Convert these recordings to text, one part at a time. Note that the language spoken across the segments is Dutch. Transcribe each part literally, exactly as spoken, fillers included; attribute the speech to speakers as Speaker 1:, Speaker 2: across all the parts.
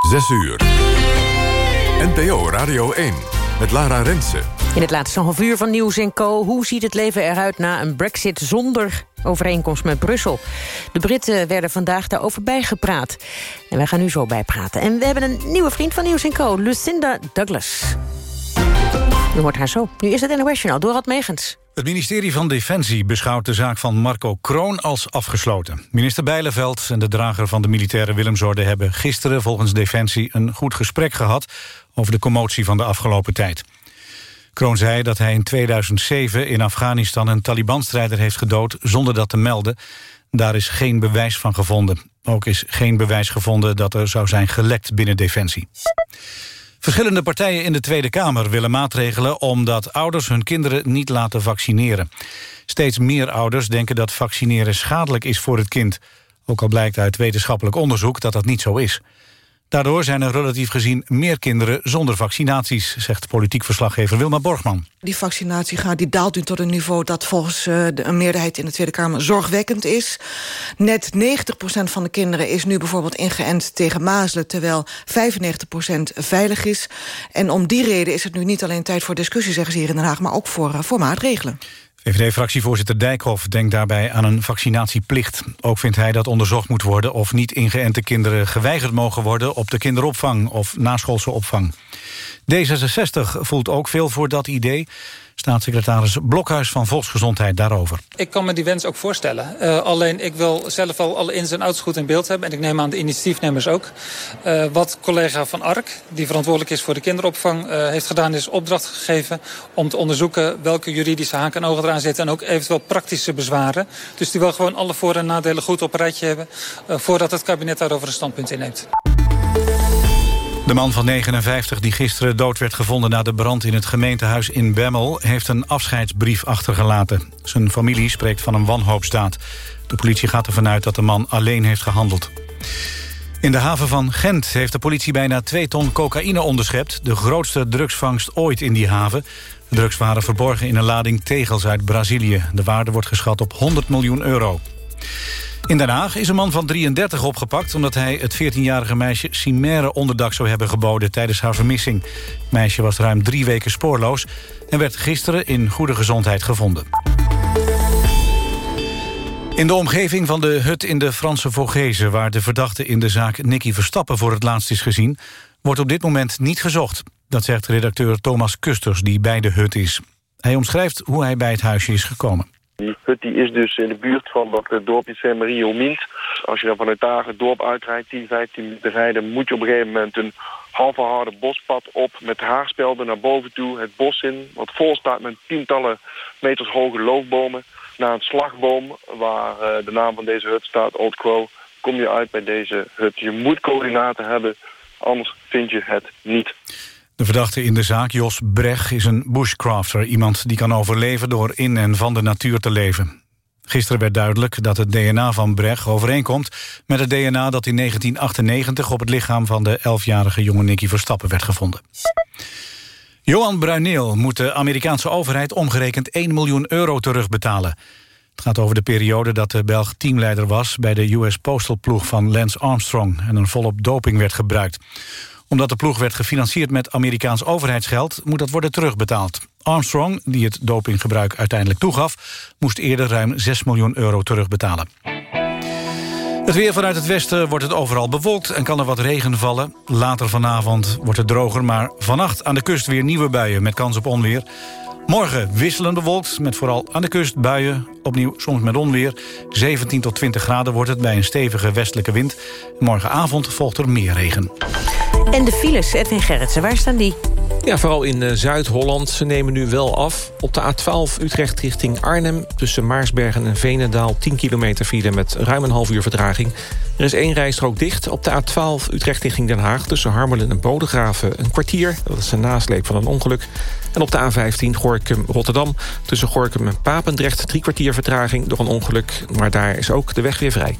Speaker 1: zes uur. N P O Radio één met Lara Rensen.
Speaker 2: In het laatste half uur van Nieuws en Co. Hoe ziet het leven eruit na een brexit zonder overeenkomst met Brussel? De Britten werden vandaag daarover bijgepraat. En wij gaan nu zo bijpraten. En we hebben een nieuwe vriend van Nieuws en Co. Lucinda Douglas. U hoort haar zo. Nu is het N O S Journaal, Dorald Megens.
Speaker 3: Het ministerie van Defensie beschouwt de zaak van Marco Kroon als afgesloten. Minister Bijleveld en de drager van de militaire Willemsorde hebben gisteren volgens Defensie een goed gesprek gehad over de commotie van de afgelopen tijd. Kroon zei dat hij in tweeduizend zeven in Afghanistan een Taliban-strijder heeft gedood zonder dat te melden. Daar is geen bewijs van gevonden. Ook is geen bewijs gevonden dat er zou zijn gelekt binnen Defensie. Verschillende partijen in de Tweede Kamer willen maatregelen omdat ouders hun kinderen niet laten vaccineren. Steeds meer ouders denken dat vaccineren schadelijk is voor het kind. Ook al blijkt uit wetenschappelijk onderzoek dat dat niet zo is. Daardoor zijn er relatief gezien meer kinderen zonder vaccinaties, zegt politiek verslaggever Wilma Borgman.
Speaker 4: Die vaccinatiegraad die daalt nu tot een niveau dat volgens uh, de, een meerderheid in de Tweede Kamer zorgwekkend is. Net negentig procent van de kinderen is nu bijvoorbeeld ingeënt tegen mazelen, terwijl vijfennegentig procent veilig is. En om die reden is het nu niet alleen tijd voor discussie, zeggen ze hier in Den Haag, maar ook voor, uh, voor maatregelen.
Speaker 3: V V D-fractievoorzitter Dijkhoff denkt daarbij aan een vaccinatieplicht. Ook vindt hij dat onderzocht moet worden of niet ingeënte kinderen geweigerd mogen worden op de kinderopvang of naschoolse opvang. D zesenzestig voelt ook veel voor dat idee. Staatssecretaris Blokhuis van Volksgezondheid daarover.
Speaker 5: Ik kan me die wens ook voorstellen. Uh, alleen ik wil zelf al alle ins en outs goed in beeld hebben. En ik neem aan de initiatiefnemers ook. Uh, wat collega Van Ark, die verantwoordelijk is voor de kinderopvang, Uh, heeft gedaan is opdracht gegeven om te onderzoeken welke juridische haken en ogen eraan zitten. En ook eventueel praktische bezwaren. Dus die wil gewoon alle voor- en nadelen goed op een rijtje hebben Uh, voordat het kabinet daarover een standpunt inneemt.
Speaker 3: De man van negenenvijftig die gisteren dood werd gevonden na de brand in het gemeentehuis in Bemmel heeft een afscheidsbrief achtergelaten. Zijn familie spreekt van een wanhoopsdaad. De politie gaat ervan uit dat de man alleen heeft gehandeld. In de haven van Gent heeft de politie bijna twee ton cocaïne onderschept. De grootste drugsvangst ooit in die haven. De drugs waren verborgen in een lading tegels uit Brazilië. De waarde wordt geschat op honderd miljoen euro. In Den Haag is een man van drieëndertig opgepakt omdat hij het veertienjarige meisje Chimère onderdak zou hebben geboden tijdens haar vermissing. Het meisje was ruim drie weken spoorloos en werd gisteren in goede gezondheid gevonden. In de omgeving van de hut in de Franse Vogezen, waar de verdachte in de zaak Nicky Verstappen voor het laatst is gezien, wordt op dit moment niet gezocht. Dat zegt redacteur Thomas Kusters, die bij de hut is. Hij omschrijft hoe hij bij het huisje is gekomen.
Speaker 6: Die hut die is dus in de buurt van dat dorpje Saint-Marie-aux-Mines. Als je dan vanuit daar het dorp uitrijdt, tien, vijftien minuten rijden, moet je op een gegeven moment een halve harde bospad op met haarspelden naar boven toe, het bos in, wat vol staat met tientallen meters hoge loofbomen. Na een slagboom, waar uh, de naam van deze hut staat, Old Crow, kom je uit bij deze hut. Je moet coördinaten hebben, anders vind je het niet.
Speaker 3: De verdachte in de zaak, Jos Brecht, is een bushcrafter. Iemand die kan overleven door in en van de natuur te leven. Gisteren werd duidelijk dat het D N A van Brecht overeenkomt met het D N A dat in negentien achtennegentig op het lichaam van de elfjarige jonge Nicky Verstappen werd gevonden. Johan Bruyneel moet de Amerikaanse overheid omgerekend één miljoen euro terugbetalen. Het gaat over de periode dat de Belg teamleider was bij de U S Postal ploeg van Lance Armstrong en er volop doping werd gebruikt. Omdat de ploeg werd gefinancierd met Amerikaans overheidsgeld, moet dat worden terugbetaald. Armstrong, die het dopinggebruik uiteindelijk toegaf, moest eerder ruim zes miljoen euro terugbetalen. Het weer vanuit het westen wordt het overal bewolkt en kan er wat regen vallen. Later vanavond wordt het droger, maar vannacht aan de kust weer nieuwe buien met kans op onweer. Morgen wisselend bewolkt, met vooral aan de kust buien. Opnieuw soms met onweer. zeventien tot twintig graden wordt het bij een stevige westelijke wind. Morgenavond volgt er meer regen.
Speaker 2: En de files, Edwin Gerritsen, waar staan die?
Speaker 7: Ja, vooral in uh, Zuid-Holland. Ze nemen nu wel af. Op de A twaalf Utrecht richting Arnhem. Tussen Maarsbergen en Veenendaal tien kilometer file met ruim een half uur vertraging. Er is één rijstrook dicht. Op de A twaalf Utrecht richting Den Haag. Tussen Harmelen en Bodegraven een kwartier. Dat is een nasleep van een ongeluk. En op de A vijftien Gorinchem-Rotterdam. Tussen Gorinchem en Papendrecht drie kwartier vertraging door een ongeluk. Maar daar is ook de weg weer vrij.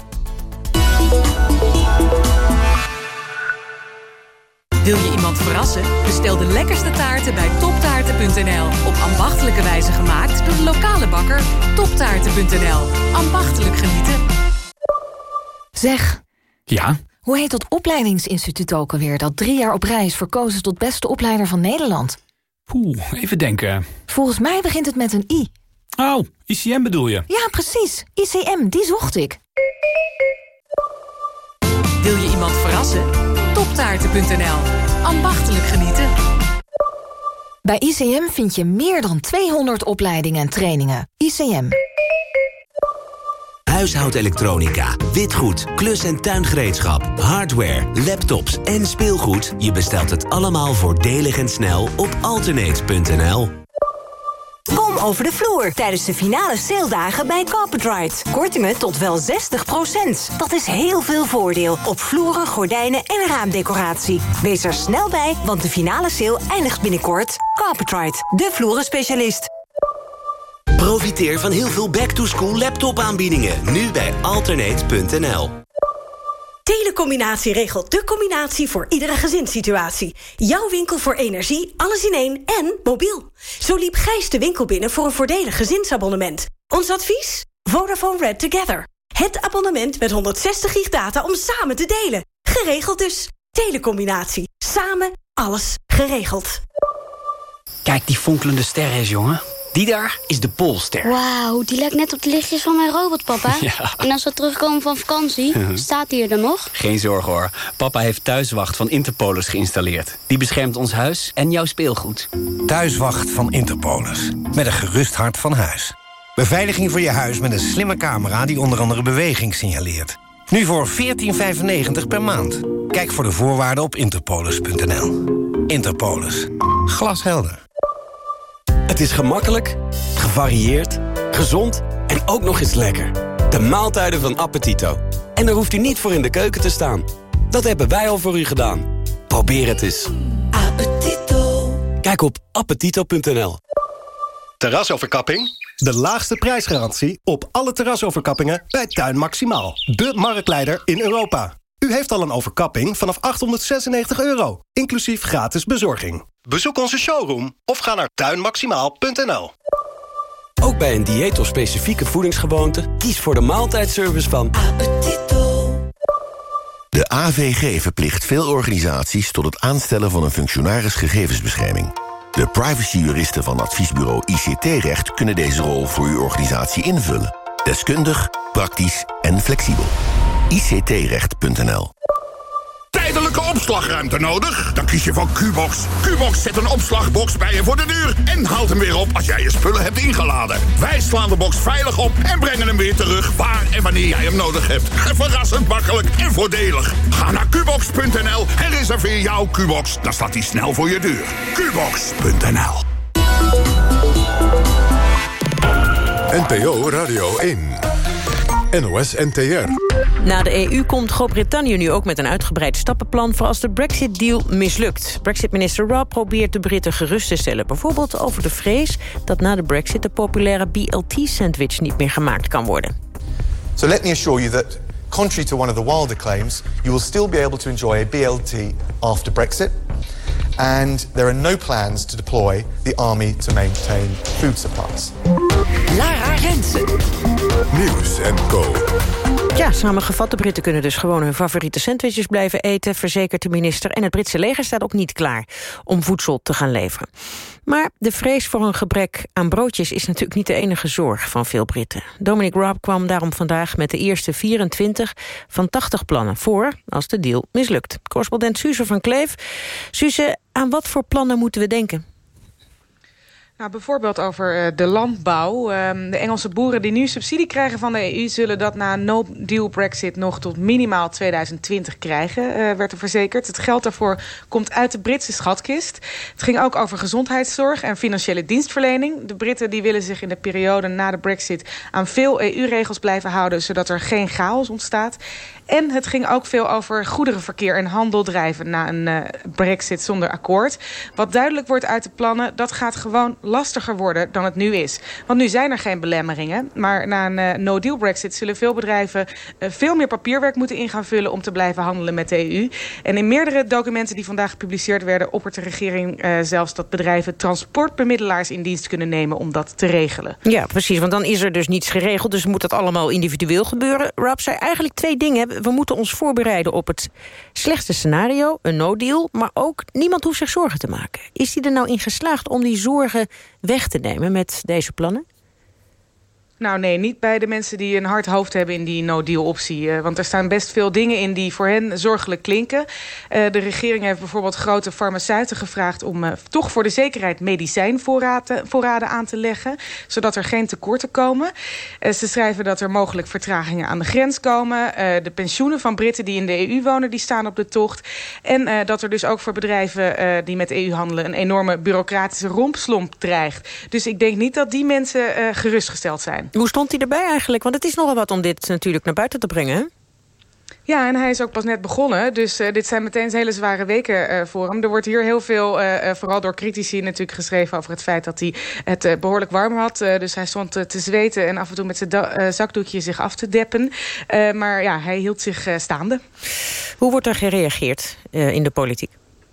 Speaker 8: Wil je iemand verrassen? Bestel de lekkerste taarten bij toptaarten punt n l. Op ambachtelijke wijze gemaakt door de lokale bakker. toptaarten punt n l. Ambachtelijk genieten.
Speaker 9: Zeg,
Speaker 3: ja?
Speaker 9: Hoe heet dat opleidingsinstituut ook alweer... dat drie jaar op rij is verkozen tot beste opleider van Nederland?
Speaker 10: Poeh, even denken.
Speaker 9: Volgens mij begint het met een I.
Speaker 10: Oh, I C M bedoel je?
Speaker 9: Ja, precies. I C M, die zocht ik.
Speaker 8: Wil je iemand verrassen? toptaarten punt n l. Ambachtelijk genieten.
Speaker 9: Bij I C M vind je meer dan tweehonderd opleidingen en trainingen. I C M.
Speaker 11: Huishoudelektronica, witgoed, klus- en tuingereedschap, hardware, laptops en speelgoed. Je bestelt het allemaal voordelig en snel op alternate punt n l.
Speaker 12: Kom over de vloer tijdens de finale saledagen bij Carpetride. Kortingen tot wel zestig procent. Dat is heel veel voordeel op vloeren, gordijnen en raamdecoratie. Wees er snel bij, want de finale sale eindigt binnenkort. Carpetride, de vloerenspecialist.
Speaker 11: Profiteer van heel veel back-to-school laptopaanbiedingen. Nu bij alternate punt n l.
Speaker 13: Telecombinatie regelt de combinatie voor iedere gezinssituatie. Jouw winkel voor energie, alles in één en mobiel. Zo liep Gijs de winkel binnen voor een voordelig gezinsabonnement. Ons advies? Vodafone Red Together. Het abonnement met honderdzestig gig data om samen te delen. Geregeld dus. Telecombinatie. Samen alles geregeld.
Speaker 14: Kijk, die fonkelende ster eens, jongen. Die daar is de Poolster.
Speaker 15: Wauw, die lijkt net op de lichtjes van mijn robot, papa.
Speaker 14: Ja.
Speaker 15: En als we terugkomen van vakantie, staat die er dan nog?
Speaker 14: Geen zorgen hoor. Papa heeft Thuiswacht van Interpolis geïnstalleerd. Die beschermt ons huis en jouw speelgoed.
Speaker 16: Thuiswacht van Interpolis. Met een gerust hart van huis. Beveiliging voor je huis met een slimme camera die onder andere beweging signaleert. Nu voor veertien vijfennegentig per maand. Kijk voor de voorwaarden op interpolis punt n l. Interpolis. Glashelder.
Speaker 17: Het is gemakkelijk, gevarieerd, gezond en ook nog eens lekker. De maaltijden van Appetito. En daar hoeft u niet voor in de keuken te staan. Dat hebben wij al voor u gedaan. Probeer het eens. Appetito. Kijk op appetito punt n l.
Speaker 18: Terrasoverkapping? De laagste prijsgarantie op alle terrasoverkappingen bij Tuin Maximaal. De marktleider in Europa. U heeft al een overkapping vanaf achthonderdzesennegentig euro, inclusief gratis bezorging. Bezoek onze showroom of ga naar tuin maximaal punt n l.
Speaker 17: Ook bij een dieet of specifieke voedingsgewoonte, kies voor de maaltijdservice van Appetito.
Speaker 19: De A V G verplicht veel organisaties tot het aanstellen van een functionaris gegevensbescherming. De privacyjuristen van adviesbureau I C T-recht kunnen deze rol voor uw organisatie invullen. Deskundig, praktisch en flexibel. I C T recht punt n l.
Speaker 20: Tijdelijke opslagruimte nodig? Dan kies je voor Qbox. Qbox zet een opslagbox bij je voor de deur en haalt hem weer op als jij je spullen hebt ingeladen. Wij slaan de box veilig op en brengen hem weer terug waar en wanneer jij hem nodig hebt. Verrassend makkelijk en voordelig. Ga naar Qbox punt n l en reserveer jouw Qbox. Dan staat hij snel voor je deur. Qbox punt n l.
Speaker 1: N P O Radio één. N O S N T R.
Speaker 2: Na de E U komt Groot-Brittannië nu ook met een uitgebreid stappenplan voor als de Brexit-deal mislukt. Brexit-minister Rob probeert de Britten gerust te stellen. Bijvoorbeeld over de vrees dat na de Brexit de populaire B L T-sandwich niet meer gemaakt kan worden.
Speaker 21: So let me assure you that, contrary to one of the wilder claims, you will still be able to enjoy a B L T after Brexit. And there are no plans to deploy the army to maintain food supplies.
Speaker 2: Lara Rensen.
Speaker 1: Nieuws en Co.
Speaker 2: Ja, samengevat, de Britten kunnen dus gewoon hun favoriete sandwiches blijven eten, verzekert de minister. En het Britse leger staat ook niet klaar om voedsel te gaan leveren. Maar de vrees voor een gebrek aan broodjes is natuurlijk niet de enige zorg van veel Britten. Dominic Raab kwam daarom vandaag met de eerste vierentwintig van tachtig plannen voor als de deal mislukt. Correspondent Suze van Kleef. Suze, aan wat voor plannen moeten we denken?
Speaker 22: Nou, bijvoorbeeld over uh, de landbouw. Uh, de Engelse boeren die nu subsidie krijgen van de E U... zullen dat na een no-deal Brexit nog tot minimaal tweeduizend twintig krijgen, uh, werd er verzekerd. Het geld daarvoor komt uit de Britse schatkist. Het ging ook over gezondheidszorg en financiële dienstverlening. De Britten die willen zich in de periode na de Brexit aan veel E U-regels blijven houden, zodat er geen chaos ontstaat. En het ging ook veel over goederenverkeer en handel drijven na een uh, Brexit zonder akkoord. Wat duidelijk wordt uit de plannen, dat gaat gewoon lastiger worden dan het nu is. Want nu zijn er geen belemmeringen. Maar na een uh, no-deal Brexit zullen veel bedrijven uh, veel meer papierwerk moeten in gaan vullen om te blijven handelen met de E U. En in meerdere documenten die vandaag gepubliceerd werden, oppert de regering uh, zelfs dat bedrijven transportbemiddelaars in dienst kunnen nemen om dat te regelen.
Speaker 2: Ja, precies, want dan is er dus niets geregeld, dus moet dat allemaal individueel gebeuren. Rob zei eigenlijk twee dingen. We moeten ons voorbereiden op het slechtste scenario, een no-deal, maar ook niemand hoeft zich zorgen te maken. Is hij er nou in geslaagd om die zorgen weg te nemen met deze plannen?
Speaker 22: Nou nee, niet bij de mensen die een hard hoofd hebben in die no-deal optie. Uh, want er staan best veel dingen in die voor hen zorgelijk klinken. Uh, de regering heeft bijvoorbeeld grote farmaceuten gevraagd om uh, toch voor de zekerheid medicijnvoorraden aan te leggen, zodat er geen tekorten komen. Uh, ze schrijven dat er mogelijk vertragingen aan de grens komen. Uh, de pensioenen van Britten die in de E U wonen, die staan op de tocht. En uh, dat er dus ook voor bedrijven uh, die met de E U handelen een enorme bureaucratische rompslomp dreigt. Dus ik denk niet dat die mensen uh, gerustgesteld zijn.
Speaker 2: Hoe stond hij erbij eigenlijk? Want het is nogal wat om dit natuurlijk naar buiten te brengen, hè?
Speaker 22: Ja, en hij is ook pas net begonnen. Dus uh, dit zijn meteen hele zware weken uh, voor hem. Er wordt hier heel veel, uh, vooral door critici natuurlijk geschreven over het feit dat hij het uh, behoorlijk warm had. Uh, dus hij stond uh, te zweten en af en toe met zijn uh, zakdoekje zich af te deppen. Uh, maar ja, hij hield zich uh, staande.
Speaker 2: Hoe wordt er gereageerd uh, in de politiek?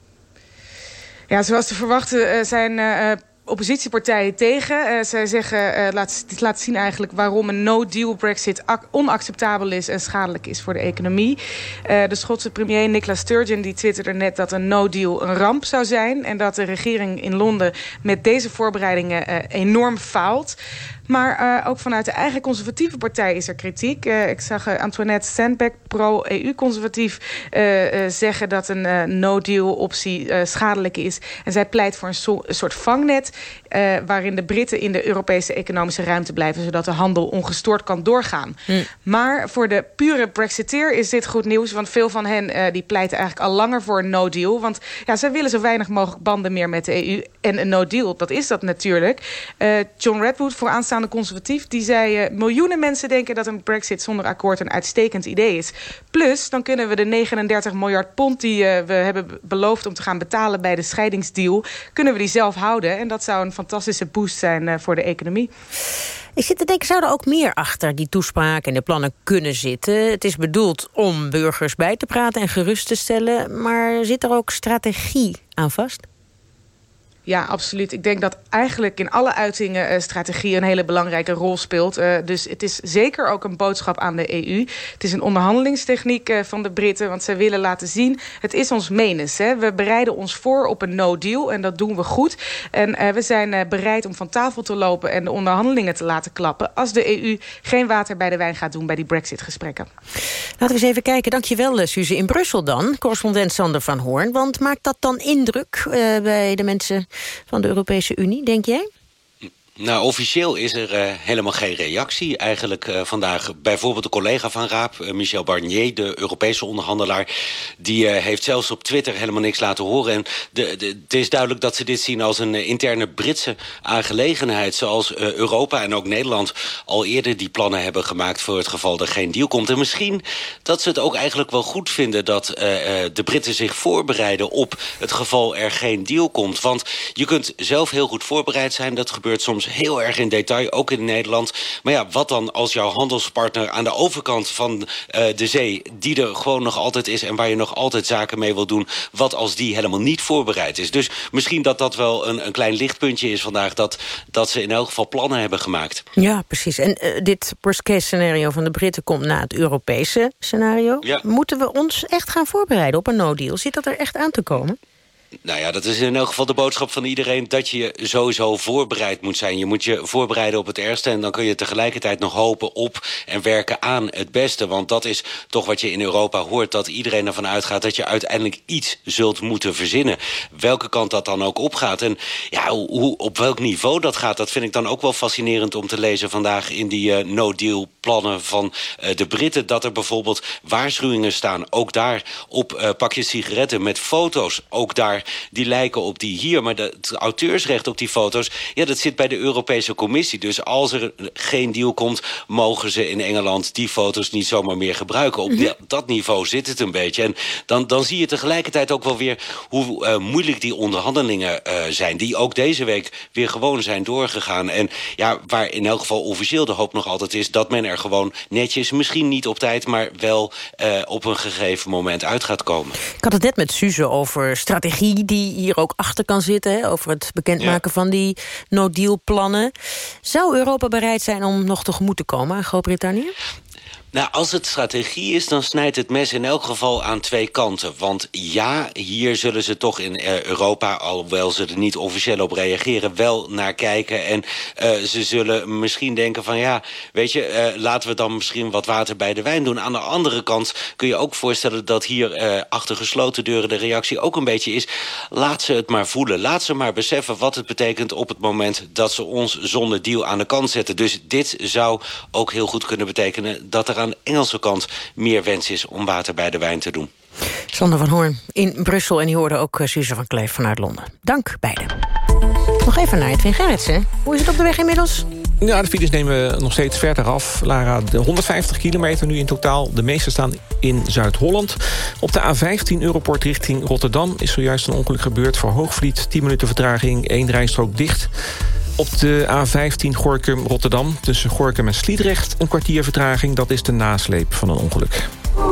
Speaker 22: Ja, zoals te verwachten uh, zijn Uh, oppositiepartijen tegen. Uh, zij zeggen, uh, laat, dit laat zien eigenlijk waarom een no-deal Brexit onacceptabel is en schadelijk is voor de economie. Uh, de Schotse premier Nicola Sturgeon die twitterde net dat een no-deal een ramp zou zijn en dat de regering in Londen met deze voorbereidingen uh, enorm faalt. Maar uh, ook vanuit de eigen conservatieve partij is er kritiek. Uh, ik zag uh, Antoinette Sandbeck, pro-E U-conservatief, uh, uh, zeggen dat een uh, no-deal optie uh, schadelijk is. En zij pleit voor een, so een soort vangnet uh, waarin de Britten in de Europese economische ruimte blijven, zodat de handel ongestoord kan doorgaan. Hm. Maar voor de pure Brexiteer is dit goed nieuws, want veel van hen uh, die pleiten eigenlijk al langer voor een no-deal. Want ja, zij willen zo weinig mogelijk banden meer met de E U. En een no-deal, dat is dat natuurlijk. Uh, John Redwood, vooraanstaande conservatief, die zei uh, miljoenen mensen denken dat een Brexit zonder akkoord een uitstekend idee is. Plus, dan kunnen we de negenendertig miljard pond die uh, we hebben beloofd om te gaan betalen bij de scheidingsdeal, kunnen we die zelf houden. En dat zou een fantastische boost zijn uh, voor de economie.
Speaker 2: Ik zit te denken, zou er ook meer achter die toespraak en de plannen kunnen zitten? Het is bedoeld om burgers bij te praten en gerust te stellen, maar zit er ook strategie aan vast?
Speaker 22: Ja, absoluut. Ik denk dat eigenlijk in alle uitingen uh, strategie een hele belangrijke rol speelt. Uh, dus het is zeker ook een boodschap aan de E U. Het is een onderhandelingstechniek uh, van de Britten, want zij willen laten zien, het is ons menens. Hè. We bereiden ons voor op een no-deal en dat doen we goed. En uh, we zijn uh, bereid om van tafel te lopen en de onderhandelingen te laten klappen als de E U geen water bij de wijn gaat doen bij die Brexit-gesprekken.
Speaker 2: Laten we eens even kijken. Dankjewel, Suze. In Brussel dan, correspondent Sander van Hoorn. Want maakt dat dan indruk uh, bij de mensen van de Europese Unie, denk jij?
Speaker 4: Nou, officieel is er uh, helemaal geen reactie. Eigenlijk uh, vandaag bijvoorbeeld de collega van Raap, uh, Michel Barnier, de Europese onderhandelaar, die uh, heeft zelfs op Twitter helemaal niks laten horen. En de, de, het is duidelijk dat ze dit zien als een uh, interne Britse aangelegenheid, zoals uh, Europa en ook Nederland al eerder die plannen hebben gemaakt voor het geval er geen deal komt. En misschien dat ze het ook eigenlijk wel goed vinden dat uh, uh, de Britten zich voorbereiden op het geval er geen deal komt. Want je kunt zelf heel goed voorbereid zijn, dat gebeurt soms heel erg in detail, ook in Nederland. Maar ja, wat dan als jouw handelspartner aan de overkant van uh, de zee, die er gewoon nog altijd is en waar je nog altijd zaken mee wil doen, wat als die helemaal niet voorbereid is? Dus misschien dat dat wel een, een klein lichtpuntje is vandaag, dat, dat ze in elk geval plannen hebben gemaakt.
Speaker 2: Ja, precies. En uh, dit worst case scenario van de Britten komt na het Europese scenario. Ja. Moeten we ons echt gaan voorbereiden op een no-deal? Zit dat er echt aan te komen?
Speaker 4: Nou ja, dat is in elk geval de boodschap van iedereen, dat je sowieso voorbereid moet zijn. Je moet je voorbereiden op het ergste en dan kun je tegelijkertijd nog hopen op en werken aan het beste. Want dat is toch wat je in Europa hoort, dat iedereen ervan uitgaat dat je uiteindelijk iets zult moeten verzinnen. Welke kant dat dan ook opgaat. En ja, hoe, op welk niveau dat gaat, dat vind ik dan ook wel fascinerend om te lezen vandaag in die uh, no-deal plannen van uh, de Britten. Dat er bijvoorbeeld waarschuwingen staan, ook daar op uh, pakjes sigaretten met foto's, ook daar daar... die lijken op die hier. Maar de, het auteursrecht op die foto's... ja, dat zit bij de Europese Commissie. Dus als er geen deal komt... mogen ze in Engeland die foto's niet zomaar meer gebruiken. Op die, dat niveau zit het een beetje. En dan, dan zie je tegelijkertijd ook wel weer... hoe uh, moeilijk die onderhandelingen uh, zijn. Die ook deze week weer gewoon zijn doorgegaan. En ja, waar in elk geval officieel de hoop nog altijd is... dat men er gewoon netjes, misschien niet op tijd... maar wel uh, op een gegeven moment uit gaat komen.
Speaker 2: Ik had het net met Suze over strategie die hier ook achter kan zitten. Hè, over het bekendmaken ja. van die no-deal plannen. Zou Europa bereid zijn om nog tegemoet te komen aan Groot-Brittannië?
Speaker 4: Nou, als het strategie is, dan snijdt het mes in elk geval aan twee kanten. Want ja, hier zullen ze toch in uh, Europa, alhoewel ze er niet officieel op reageren, wel naar kijken. En uh, ze zullen misschien denken van ja, weet je, uh, laten we dan misschien wat water bij de wijn doen. Aan de andere kant kun je ook voorstellen dat hier uh, achter gesloten deuren de reactie ook een beetje is. Laat ze het maar voelen. Laat ze maar beseffen wat het betekent op het moment dat ze ons zonder deal aan de kant zetten. Dus dit zou ook heel goed kunnen betekenen dat er aan de Engelse kant meer wens is om water bij de wijn te doen.
Speaker 2: Sander van Hoorn in Brussel en die hoorde ook uh, Suze van Kleef vanuit Londen. Dank beiden. Nog even naar Edwin Gerritsen. Hoe is het op de weg inmiddels?
Speaker 7: Ja, de files nemen nog steeds verder af. Lara, de honderdvijftig kilometer nu in totaal. De meeste staan in Zuid-Holland. Op de A vijftien Europort richting Rotterdam is zojuist een ongeluk gebeurd. Voor Hoogvliet, tien minuten vertraging, één rijstrook dicht. Op de A vijftien Gorinchem-Rotterdam tussen Gorinchem en Sliedrecht een kwartier vertraging. Dat is de nasleep van een ongeluk.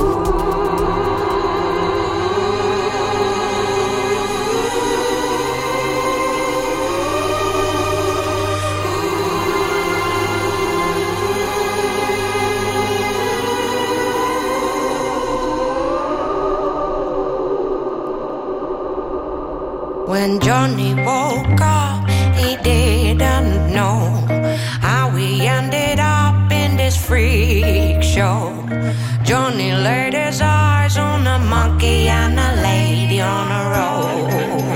Speaker 5: When Johnny woke up, he didn't know how we ended up in this freak show. Johnny laid his eyes on a monkey and a lady on a roll.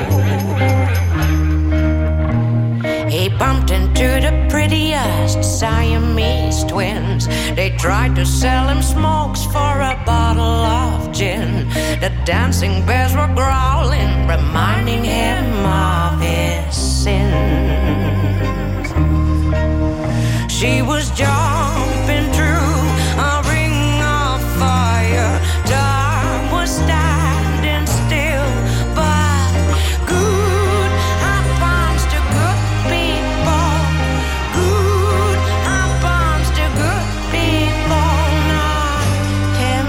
Speaker 5: He bumped into the prettiest Siamese twins. They tried to sell him smokes for a bottle of gin. The dancing bears were growling, reminding him of his sins. She was jumping through a ring of fire. Time was standing still, but good happens to good people. Good happens to good people, not him.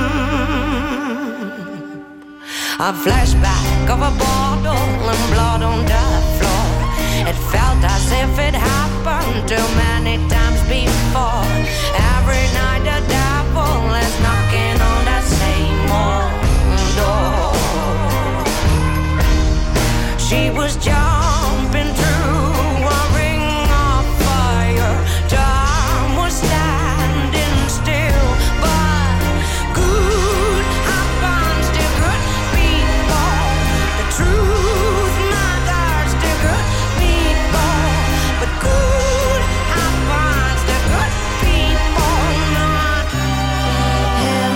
Speaker 5: A flashback of a bottle and blood on the floor. It felt as if it happened too many times before. Every night the devil is knocking on that same old door. She was jumping through a ring of fire. Time was standing still, but good happens to good people. The truth matters to good people, but good happens to good people, not him.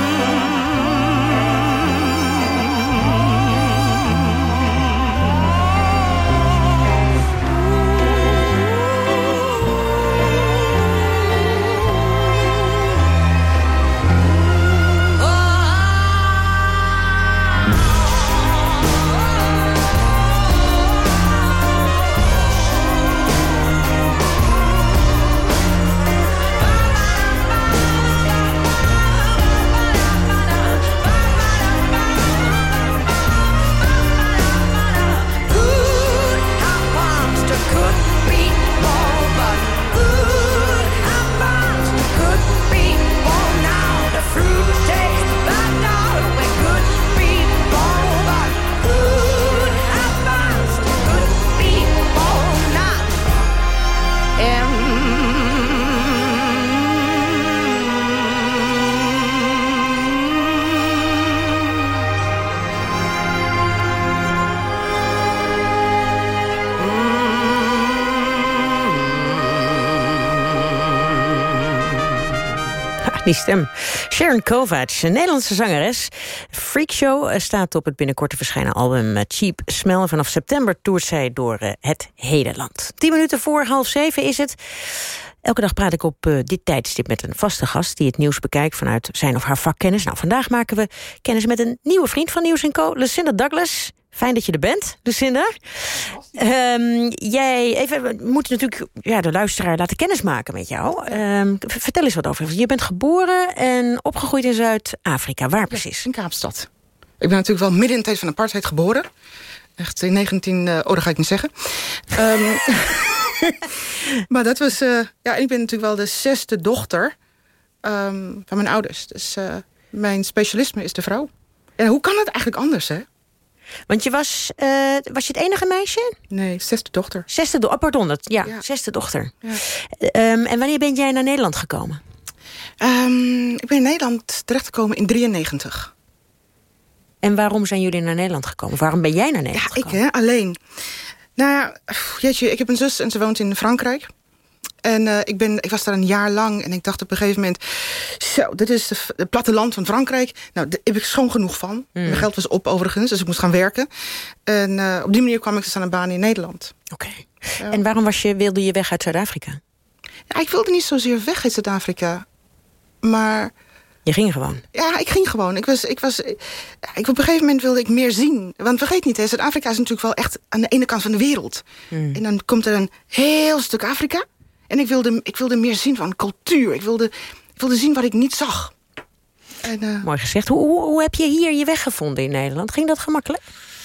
Speaker 2: Die stem. Sharon Kovacs, een Nederlandse zangeres. Freakshow staat op het binnenkort te verschijnen album Cheap Smell. Vanaf september toert zij door het hele land. Tien minuten voor half zeven is het. Elke dag praat ik op uh, dit tijdstip met een vaste gast die het nieuws bekijkt vanuit zijn of haar vakkennis. Nou, vandaag maken we kennis met een nieuwe vriend van Nieuws en Co, Lucinda Douglas. Fijn dat je er bent, Lucinda. Um, jij, even, we moeten natuurlijk ja, de luisteraar laten kennismaken met jou. Um, vertel eens wat over. Je bent geboren en opgegroeid in Zuid-Afrika. Waar precies?
Speaker 3: Ja, in Kaapstad. Ik ben natuurlijk wel midden in de tijd van apartheid geboren. Echt in negentien... Uh, oh, dat ga ik niet zeggen. Um, maar dat was... Uh, ja, ik ben natuurlijk wel de zesde dochter um, van mijn ouders. Dus uh, mijn specialisme is de vrouw. En hoe kan het eigenlijk anders, hè?
Speaker 2: Want je was... Uh, was je het enige meisje?
Speaker 3: Nee, zesde dochter.
Speaker 2: Zesde dochter, oh, pardon, dat, ja, ja, zesde dochter. Ja. Um, en wanneer ben jij naar Nederland gekomen?
Speaker 3: Um, ik ben in Nederland terechtgekomen in drieënnegentig.
Speaker 2: En waarom zijn jullie naar Nederland gekomen? Waarom ben jij naar Nederland
Speaker 3: ja, gekomen? Ja, ik hè, alleen. Nou ja, jeetje, ik heb een zus en ze woont in Frankrijk. En uh, ik, ben, ik was daar een jaar lang en ik dacht op een gegeven moment... zo, dit is het platteland van Frankrijk. Nou, daar heb ik schoon genoeg van. Mm. Mijn geld was op overigens, dus ik moest gaan werken. En uh, op die manier kwam ik dus aan een baan in Nederland.
Speaker 2: Oké. Okay. Ja. En waarom was je, wilde je weg uit Zuid-Afrika?
Speaker 3: Ja, ik wilde niet zozeer weg uit Zuid-Afrika. Maar...
Speaker 2: Je ging gewoon?
Speaker 3: Ja, ik ging gewoon. Ik was, ik was, ik, op een gegeven moment wilde ik meer zien. Want vergeet niet, Zuid-Afrika is natuurlijk wel echt aan de ene kant van de wereld. Mm. En dan komt er een heel stuk Afrika... En ik wilde, ik wilde meer zien van cultuur. Ik wilde, ik wilde zien wat ik niet zag. En, uh...
Speaker 2: Mooi gezegd. Hoe, hoe, hoe heb je hier je weg gevonden in Nederland? Ging dat gemakkelijk?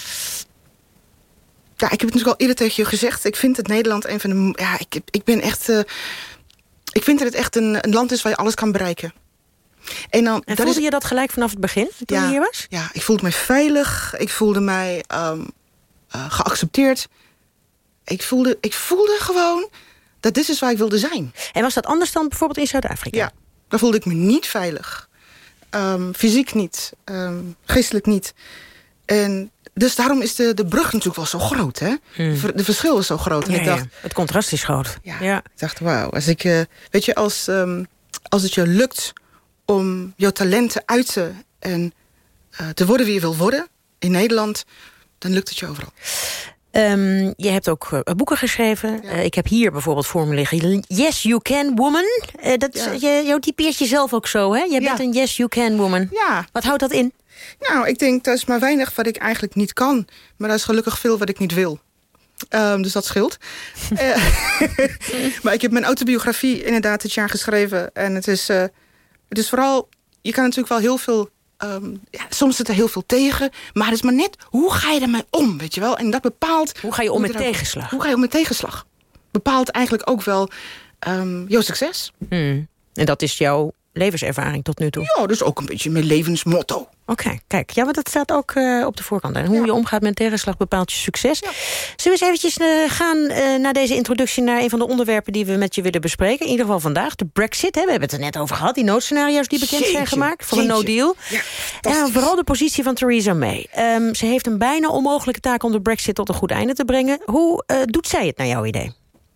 Speaker 3: Ja, ik heb het natuurlijk al eerder tegen je gezegd. Ik vind het Nederland een van de... Ja, ik, ik ben echt... Uh, ik vind dat het echt een, een land is waar je alles kan bereiken.
Speaker 2: En, dan, en voelde is... je dat gelijk vanaf het begin, toen
Speaker 3: ja,
Speaker 2: je hier was?
Speaker 3: Ja, ik voelde mij veilig. Ik voelde mij um, uh, geaccepteerd. Ik voelde, ik voelde gewoon... dat dit is waar ik wilde zijn.
Speaker 2: En was dat anders dan bijvoorbeeld in Zuid-Afrika?
Speaker 3: Ja, daar voelde ik me niet veilig. Um, fysiek niet. Um, geestelijk niet. En dus daarom is de, de brug natuurlijk wel zo groot, hè? Hmm. De verschil is zo groot. En
Speaker 2: ja,
Speaker 3: ik dacht,
Speaker 2: ja. Het contrast is groot.
Speaker 3: Ja, ja. Ik dacht, wauw. Als ik, uh, weet je, als, um, als het je lukt om jouw talenten uit te... en uh, te worden wie je wil worden in Nederland... dan lukt het je overal.
Speaker 2: Um, je hebt ook uh, boeken geschreven. Ja. Uh, ik heb hier bijvoorbeeld voor me liggen... Yes, You Can Woman. Uh, dat, ja. je, je typeert jezelf ook zo, hè? Je bent ja. een Yes, You Can Woman.
Speaker 3: Ja.
Speaker 2: Wat houdt dat in?
Speaker 3: Nou, ik denk, dat is maar weinig wat ik eigenlijk niet kan. Maar dat is gelukkig veel wat ik niet wil. Um, dus dat scheelt. uh, maar ik heb mijn autobiografie inderdaad dit jaar geschreven. En het is, uh, het is vooral... Je kan natuurlijk wel heel veel... Um, ja, soms zit er heel veel tegen, maar het is maar net... hoe ga je ermee om, weet je wel? En dat bepaalt...
Speaker 2: Hoe ga je om met tegenslag?
Speaker 3: Hoe ga je om met tegenslag? Bepaalt eigenlijk ook wel um, jouw succes.
Speaker 2: Hmm. En dat is jouw levenservaring tot nu toe?
Speaker 3: Ja, dus ook een beetje mijn levensmotto.
Speaker 2: Oké, okay, kijk. Ja, maar dat staat ook uh, op de voorkant. En hoe ja. je omgaat met tegenslag bepaalt je succes. Ja. Zullen we eens eventjes uh, gaan uh, naar deze introductie... naar een van de onderwerpen die we met je willen bespreken? In ieder geval vandaag, de Brexit. Hè? We hebben het er net over gehad. Die noodscenario's die bekend Jeetje. zijn gemaakt voor Jeetje. een no-deal. Ja, en vooral de positie van Theresa May. Um, ze heeft een bijna onmogelijke taak om de Brexit tot een goed einde te brengen. Hoe uh, doet zij het naar jouw idee?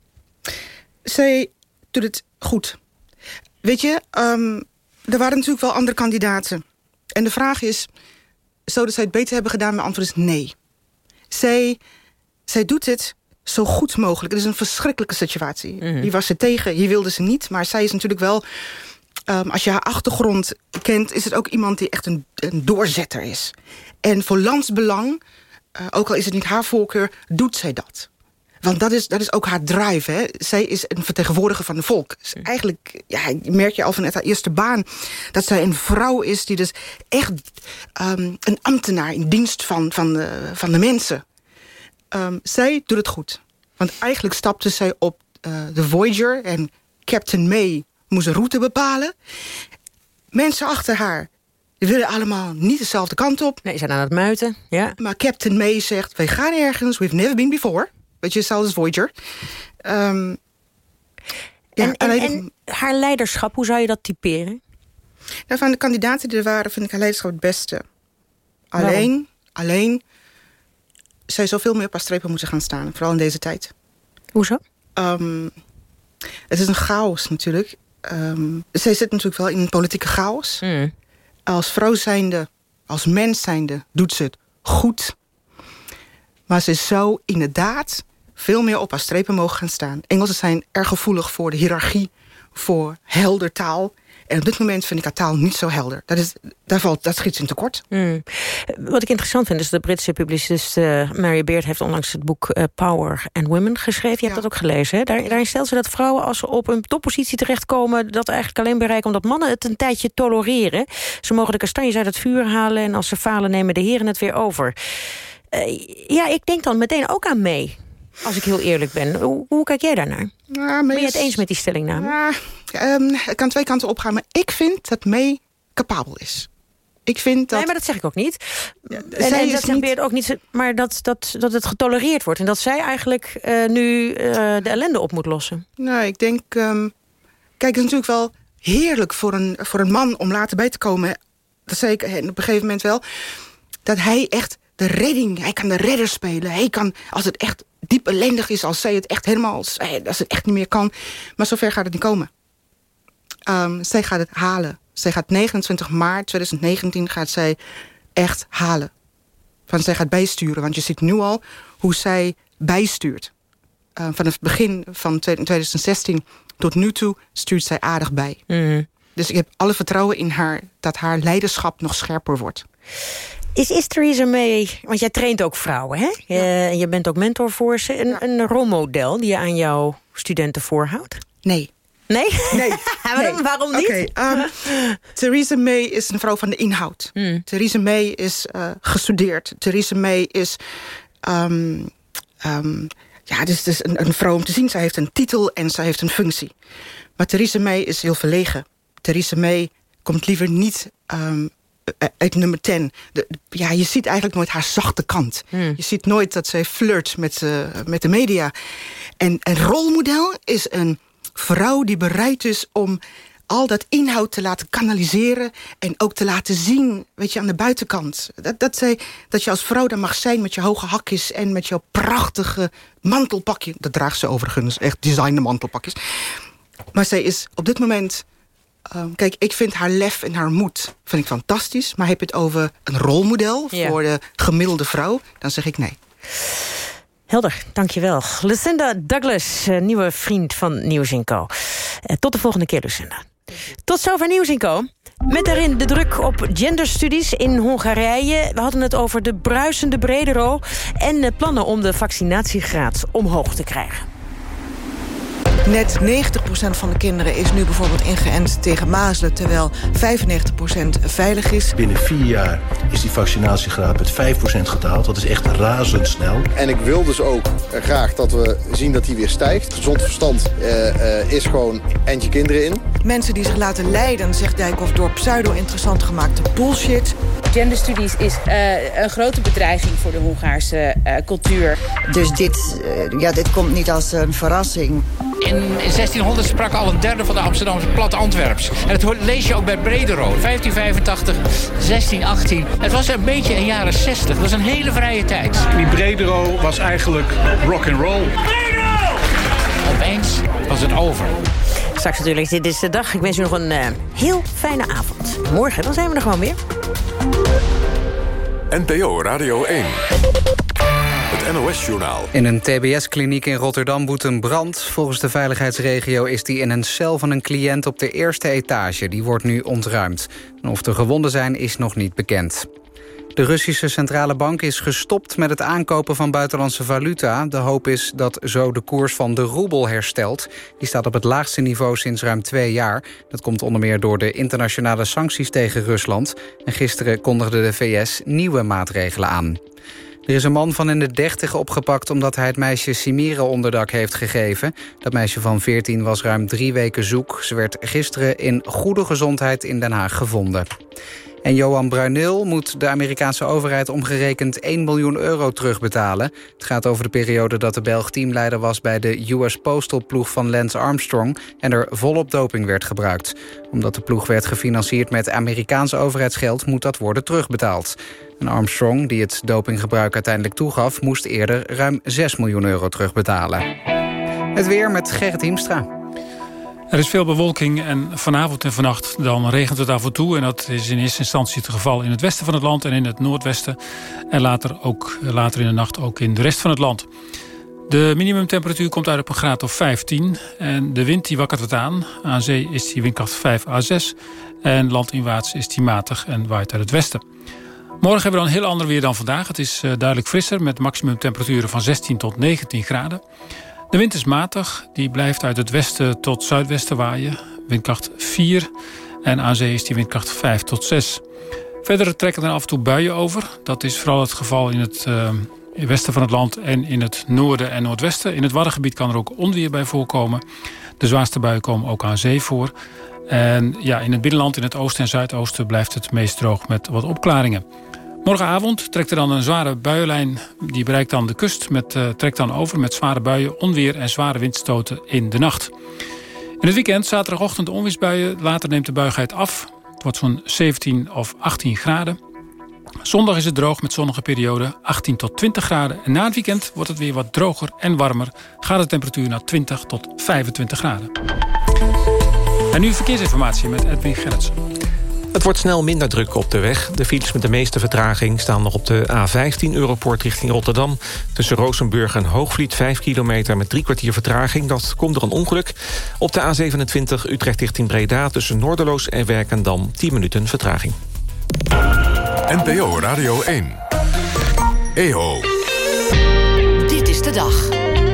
Speaker 3: Zij doet het goed. Weet je, um, er waren natuurlijk wel andere kandidaten. En de vraag is, zouden zij het beter hebben gedaan? Mijn antwoord is nee. Zij, zij doet het zo goed mogelijk. Het is een verschrikkelijke situatie. Mm-hmm. Die was ze tegen, hier wilde ze niet. Maar zij is natuurlijk wel, um, als je haar achtergrond kent... is het ook iemand die echt een, een doorzetter is. En voor landsbelang, uh, ook al is het niet haar voorkeur, doet zij dat. Want dat is, dat is ook haar drive. Hè? Zij is een vertegenwoordiger van het volk. Dus eigenlijk ja, merk je al vanuit haar eerste baan... dat zij een vrouw is die dus echt um, een ambtenaar... in dienst van, van, de, van de mensen. Um, zij doet het goed. Want eigenlijk stapte zij op uh, de Voyager... en Captain May moest een route bepalen. Mensen achter haar... die willen allemaal niet dezelfde kant op.
Speaker 2: Nee, ze zijn aan het muiten. Ja.
Speaker 3: Maar Captain May zegt... wij gaan ergens, we've never been before... Weet je, zelfs Voyager. Um,
Speaker 2: ja, en, en, en haar leiderschap, hoe zou je dat typeren?
Speaker 3: Nou, van de kandidaten die er waren, vind ik haar leiderschap het beste. Alleen, Waarom? alleen... zij zou veel meer op haar strepen moeten gaan staan. Vooral in deze tijd.
Speaker 2: Hoezo?
Speaker 3: Um, het is een chaos natuurlijk. Um, zij zit natuurlijk wel in een politieke chaos.
Speaker 2: Mm.
Speaker 3: Als vrouw zijnde, als mens zijnde, doet ze het goed. Maar ze zou inderdaad veel meer op haar strepen mogen gaan staan. Engelsen zijn erg gevoelig voor de hiërarchie, voor helder taal. En op dit moment vind ik haar taal niet zo helder. Dat, is, daar valt, dat schiet ze in tekort.
Speaker 2: Mm. Wat ik interessant vind is de Britse publicist uh, Mary Beard heeft onlangs het boek uh, Power and Women geschreven. Je hebt ja. dat ook gelezen. Hè? Daar, daarin stelt ze dat vrouwen als ze op een toppositie terechtkomen dat eigenlijk alleen bereiken omdat mannen het een tijdje tolereren. Ze mogen de kastanjes uit het vuur halen en als ze falen nemen de heren het weer over. Uh, ja, ik denk dan meteen ook aan mee. Als ik heel eerlijk ben. Hoe, hoe kijk jij daarnaar? Ja, ben je het eens met die stellingname?
Speaker 3: Ja, um, het kan twee kanten opgaan. Maar ik vind dat May capabel is. Ik vind dat...
Speaker 2: Nee, maar dat zeg ik ook niet. Ja, en,
Speaker 3: en
Speaker 2: dat zegt Beert ook niet. Maar dat, dat, dat het getolereerd wordt. En dat zij eigenlijk uh, nu uh, de ellende op moet lossen.
Speaker 3: Nou, ik denk... Um, kijk, het is natuurlijk wel heerlijk voor een, voor een man om later bij te komen. Dat zei ik op een gegeven moment wel. Dat hij echt de redding... Hij kan de redder spelen. Hij kan, als het echt diep ellendig is, als zij het echt helemaal, als het echt niet meer kan. Maar zover gaat het niet komen. Um, zij gaat het halen. Zij gaat negenentwintig maart tweeduizend negentien gaat zij echt halen. Van zij gaat bijsturen, want je ziet nu al hoe zij bijstuurt. Uh, van het begin van tweeduizend zestien tot nu toe stuurt zij aardig bij.
Speaker 2: Mm.
Speaker 3: Dus ik heb alle vertrouwen in haar dat haar leiderschap nog scherper wordt.
Speaker 2: Is, is Theresa May, want jij traint ook vrouwen, hè? Ja. Je, je bent ook mentor voor ze. Een, ja. een rolmodel die je aan jouw studenten voorhoudt?
Speaker 3: Nee.
Speaker 2: Nee?
Speaker 3: Nee.
Speaker 2: waarom,
Speaker 3: nee.
Speaker 2: waarom niet?
Speaker 3: Okay, um, Theresa May is een vrouw van de inhoud. Mm. Theresa May is uh, gestudeerd. Theresa May is... Um, um, ja, het is, het is een, een vrouw om te zien. Zij heeft een titel en zij heeft een functie. Maar Theresa May is heel verlegen. Theresa May komt liever niet... Um, uit nummer tien. De, ja, je ziet eigenlijk nooit haar zachte kant. Hmm. Je ziet nooit dat zij flirt met, uh, met de media. En een rolmodel is een vrouw die bereid is om al dat inhoud te laten kanaliseren en ook te laten zien, weet je, aan de buitenkant. Dat, dat, zij, dat je als vrouw daar mag zijn met je hoge hakjes en met jouw prachtige mantelpakje. Dat draagt ze overigens, echt designer mantelpakjes. Maar zij is op dit moment... Um, kijk, ik vind haar lef en haar moed vind ik fantastisch. Maar heb je het over een rolmodel ja. voor de gemiddelde vrouw, dan zeg ik nee.
Speaker 2: Helder, dankjewel. Lucinda Douglas, nieuwe vriend van Nieuws en Co. Uh, tot de volgende keer, Lucinda. Tot zover Nieuws en Co. Met daarin de druk op genderstudies in Hongarije. We hadden het over de bruisende Bredero en de plannen om de vaccinatiegraad omhoog te krijgen.
Speaker 6: Net negentig procent van de kinderen is nu bijvoorbeeld ingeënt tegen mazelen, terwijl vijfennegentig procent veilig is.
Speaker 10: Binnen vier jaar is die vaccinatiegraad met vijf procent gedaald. Dat is echt razendsnel.
Speaker 23: En ik wil dus ook graag dat we zien dat die weer stijgt. Gezond verstand uh, uh, is gewoon en je kinderen in.
Speaker 6: Mensen die zich laten leiden, zegt Dijkhoff, door pseudo-interessant gemaakte bullshit.
Speaker 24: Genderstudies is uh, een grote bedreiging voor de Hongaarse uh, cultuur.
Speaker 25: Dus dit, uh, ja, dit komt niet als een verrassing.
Speaker 26: In zestienhonderd sprak al een derde van de Amsterdamse plat Antwerps. En dat lees je ook bij Bredero. vijftien vijfentachtig, zestien achttien. Het was een beetje in jaren zestig. Het was een hele vrije tijd.
Speaker 27: Die Bredero was eigenlijk rock and roll.
Speaker 26: Bredero! Opeens was het over.
Speaker 2: Straks natuurlijk, dit is de dag. Ik wens u nog een uh, heel fijne avond. Morgen, dan zijn we er gewoon weer.
Speaker 1: N P O Radio één. Het N O S-journaal.
Speaker 28: In een T B S-kliniek in Rotterdam woedt een brand. Volgens de veiligheidsregio is die in een cel van een cliënt op de eerste etage. Die wordt nu ontruimd. En of er gewonden zijn, is nog niet bekend. De Russische Centrale Bank is gestopt met het aankopen van buitenlandse valuta. De hoop is dat zo de koers van de roebel herstelt. Die staat op het laagste niveau sinds ruim twee jaar. Dat komt onder meer door de internationale sancties tegen Rusland. En gisteren kondigde de V S nieuwe maatregelen aan. Er is een man van in de dertig opgepakt omdat hij het meisje Simire onderdak heeft gegeven. Dat meisje van veertien was ruim drie weken zoek. Ze werd gisteren in goede gezondheid in Den Haag gevonden. En Johan Bruyneel moet de Amerikaanse overheid omgerekend één miljoen euro terugbetalen. Het gaat over de periode dat de Belg teamleider was bij de U S Postal ploeg van Lance Armstrong en er volop doping werd gebruikt. Omdat de ploeg werd gefinancierd met Amerikaans overheidsgeld moet dat worden terugbetaald. En Armstrong, die het dopinggebruik uiteindelijk toegaf, moest eerder ruim zes miljoen euro terugbetalen. Het weer met Gerrit Hiemstra.
Speaker 27: Er is veel bewolking en vanavond en vannacht dan regent het af en toe. En dat is in eerste instantie het geval in het westen van het land en in het noordwesten. En later, ook, later in de nacht ook in de rest van het land. De minimumtemperatuur komt uit op een graad of vijftien. En de wind die wakkert wat aan. Aan zee is die windkracht vijf à zes. En landinwaarts is die matig en waait uit het westen. Morgen hebben we dan heel ander weer dan vandaag. Het is uh, duidelijk frisser met maximumtemperaturen van zestien tot negentien graden. De wind is matig. Die blijft uit het westen tot zuidwesten waaien. Windkracht vier. En aan zee is die windkracht vijf tot zes. Verder trekken er af en toe buien over. Dat is vooral het geval in het uh, westen van het land en in het noorden en noordwesten. In het Waddengebied kan er ook onweer bij voorkomen. De zwaarste buien komen ook aan zee voor. En ja, in het binnenland, in het oosten en zuidoosten, blijft het meest droog met wat opklaringen. Morgenavond trekt er dan een zware buienlijn. Die bereikt dan de kust, met, uh, trekt dan over met zware buien, onweer en zware windstoten in de nacht. In het weekend, zaterdagochtend onweersbuien. Later neemt de buigheid af. Het wordt zo'n zeventien of achttien graden. Zondag is het droog met zonnige perioden, achttien tot twintig graden. En na het weekend wordt het weer wat droger en warmer. Gaat de temperatuur naar twintig tot vijfentwintig graden. En nu verkeersinformatie met Edwin Gerritsen.
Speaker 7: Het wordt snel minder druk op de weg. De files met de meeste vertraging staan nog op de A vijftien Europoort richting Rotterdam. Tussen Rozenburg en Hoogvliet vijf kilometer met drie kwartier vertraging. Dat komt door een ongeluk. Op de A zevenentwintig Utrecht richting Breda tussen Noorderloos en Werkendam tien minuten vertraging.
Speaker 1: N P O Radio één. E O.
Speaker 8: Dit is de dag.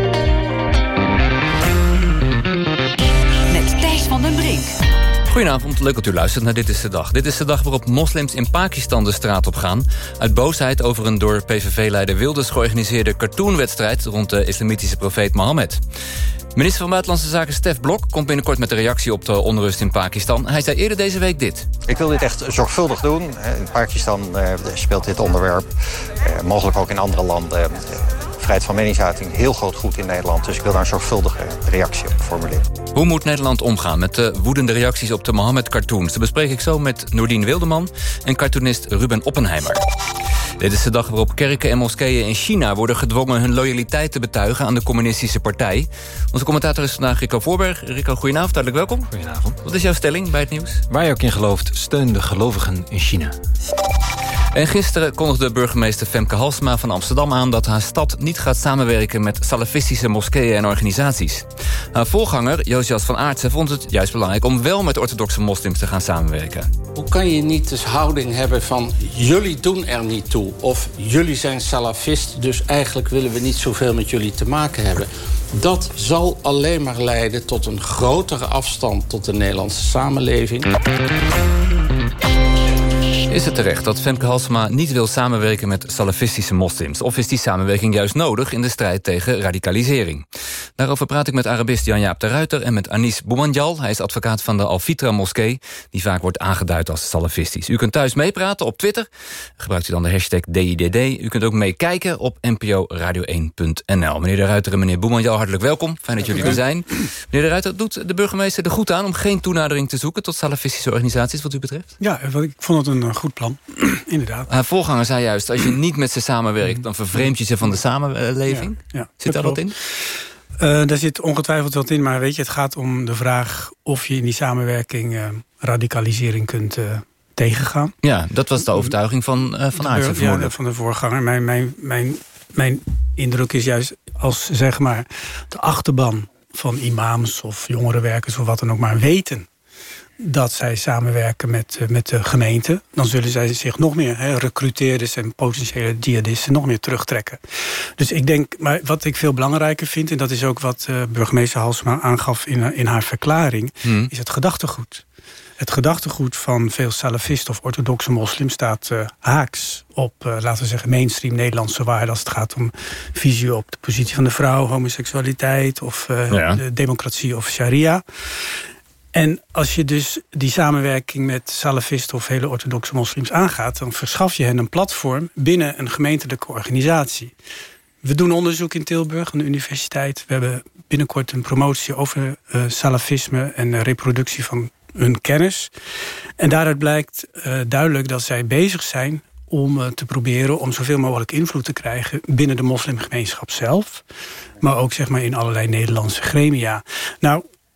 Speaker 8: Met Thijs van den Brink.
Speaker 9: Goedenavond, leuk dat u luistert naar Dit is de Dag. Dit is de dag waarop moslims in Pakistan de straat op gaan. Uit boosheid over een door P V V-leider Wilders georganiseerde cartoonwedstrijd rond de islamitische profeet Mohammed. Minister van Buitenlandse Zaken Stef Blok komt binnenkort met een reactie op de onrust in Pakistan. Hij zei eerder deze week dit.
Speaker 11: Ik wil dit echt zorgvuldig doen. In Pakistan uh, speelt dit onderwerp, uh, mogelijk ook in andere landen, uh, vrijheid van meningsuiting heel groot goed in Nederland. Dus ik wil daar een zorgvuldige reactie op formuleren.
Speaker 9: Hoe moet Nederland omgaan met de woedende reacties op de Mohammed-cartoons? Dat bespreek ik zo met Noordien Wildeman en cartoonist Ruben Oppenheimer. Dit is de dag waarop kerken en moskeeën in China worden gedwongen hun loyaliteit te betuigen aan de communistische partij. Onze commentator is vandaag Rico Voorberg. Rico, goedenavond, hartelijk welkom.
Speaker 12: Goedenavond.
Speaker 9: Wat is jouw stelling bij het nieuws?
Speaker 12: Waar je ook in gelooft, steun de gelovigen in China.
Speaker 9: En gisteren kondigde burgemeester Femke Halsema van Amsterdam aan dat haar stad niet gaat samenwerken met salafistische moskeeën en organisaties. Haar voorganger, Josias van Aartsen, vond het juist belangrijk om wel met orthodoxe moslims te gaan samenwerken.
Speaker 13: Hoe kan je niet dus houding hebben van jullie doen er niet toe of jullie zijn salafist, dus eigenlijk willen we niet zoveel met jullie te maken hebben. Dat zal alleen maar leiden tot een grotere afstand tot de Nederlandse samenleving.
Speaker 9: Is het terecht dat Femke Halsema niet wil samenwerken met salafistische moslims? Of is die samenwerking juist nodig in de strijd tegen radicalisering? Daarover praat ik met Arabist Jan-Jaap de Ruiter en met Anis Boumandial. Hij is advocaat van de Al-Fitra-moskee, die vaak wordt aangeduid als salafistisch. U kunt thuis meepraten op Twitter. Gebruikt u dan de hashtag D I D D. U kunt ook meekijken op n p o radio één punt n l. Meneer de Ruiter en meneer Boumandial, hartelijk welkom. Fijn dat jullie er zijn. Meneer de Ruiter, doet de burgemeester er goed aan om geen toenadering te zoeken tot salafistische organisaties wat u betreft?
Speaker 14: Ja, ik vond het een goed plan. Inderdaad.
Speaker 9: Haar voorganger zei juist, als je niet met ze samenwerkt, dan vervreemd je ze van de samenleving.
Speaker 14: Ja, ja,
Speaker 9: zit daar wat in?
Speaker 14: Uh, daar zit ongetwijfeld wat in, maar weet je, het gaat om de vraag of je in die samenwerking uh, radicalisering kunt uh, tegengaan.
Speaker 9: Ja, dat was de overtuiging van, uh, van Aartsen vermoedelijk.
Speaker 14: Ja, van de voorganger. Mijn, mijn, mijn, mijn indruk is juist als zeg maar de achterban van imams of jongerenwerkers of wat dan ook maar weten dat zij samenwerken met, met de gemeente, dan zullen zij zich nog meer, hè, recruteerders en potentiële jihadisten, nog meer terugtrekken. Dus ik denk, maar wat ik veel belangrijker vind, en dat is ook wat uh, burgemeester Halsema aangaf in, in haar verklaring, hmm. is het gedachtegoed. Het gedachtegoed van veel salafisten of orthodoxe moslims staat uh, haaks op, uh, laten we zeggen, mainstream Nederlandse waarden als het gaat om visie op de positie van de vrouw, homoseksualiteit of uh, ja. de democratie of sharia. En als je dus die samenwerking met salafisten of hele orthodoxe moslims aangaat, dan verschaf je hen een platform binnen een gemeentelijke organisatie. We doen onderzoek in Tilburg aan de universiteit. We hebben binnenkort een promotie over uh, salafisme en uh, reproductie van hun kennis. En daaruit blijkt uh, duidelijk dat zij bezig zijn om uh, te proberen om zoveel mogelijk invloed te krijgen binnen de moslimgemeenschap zelf, maar ook zeg maar in allerlei Nederlandse gremia. Nou,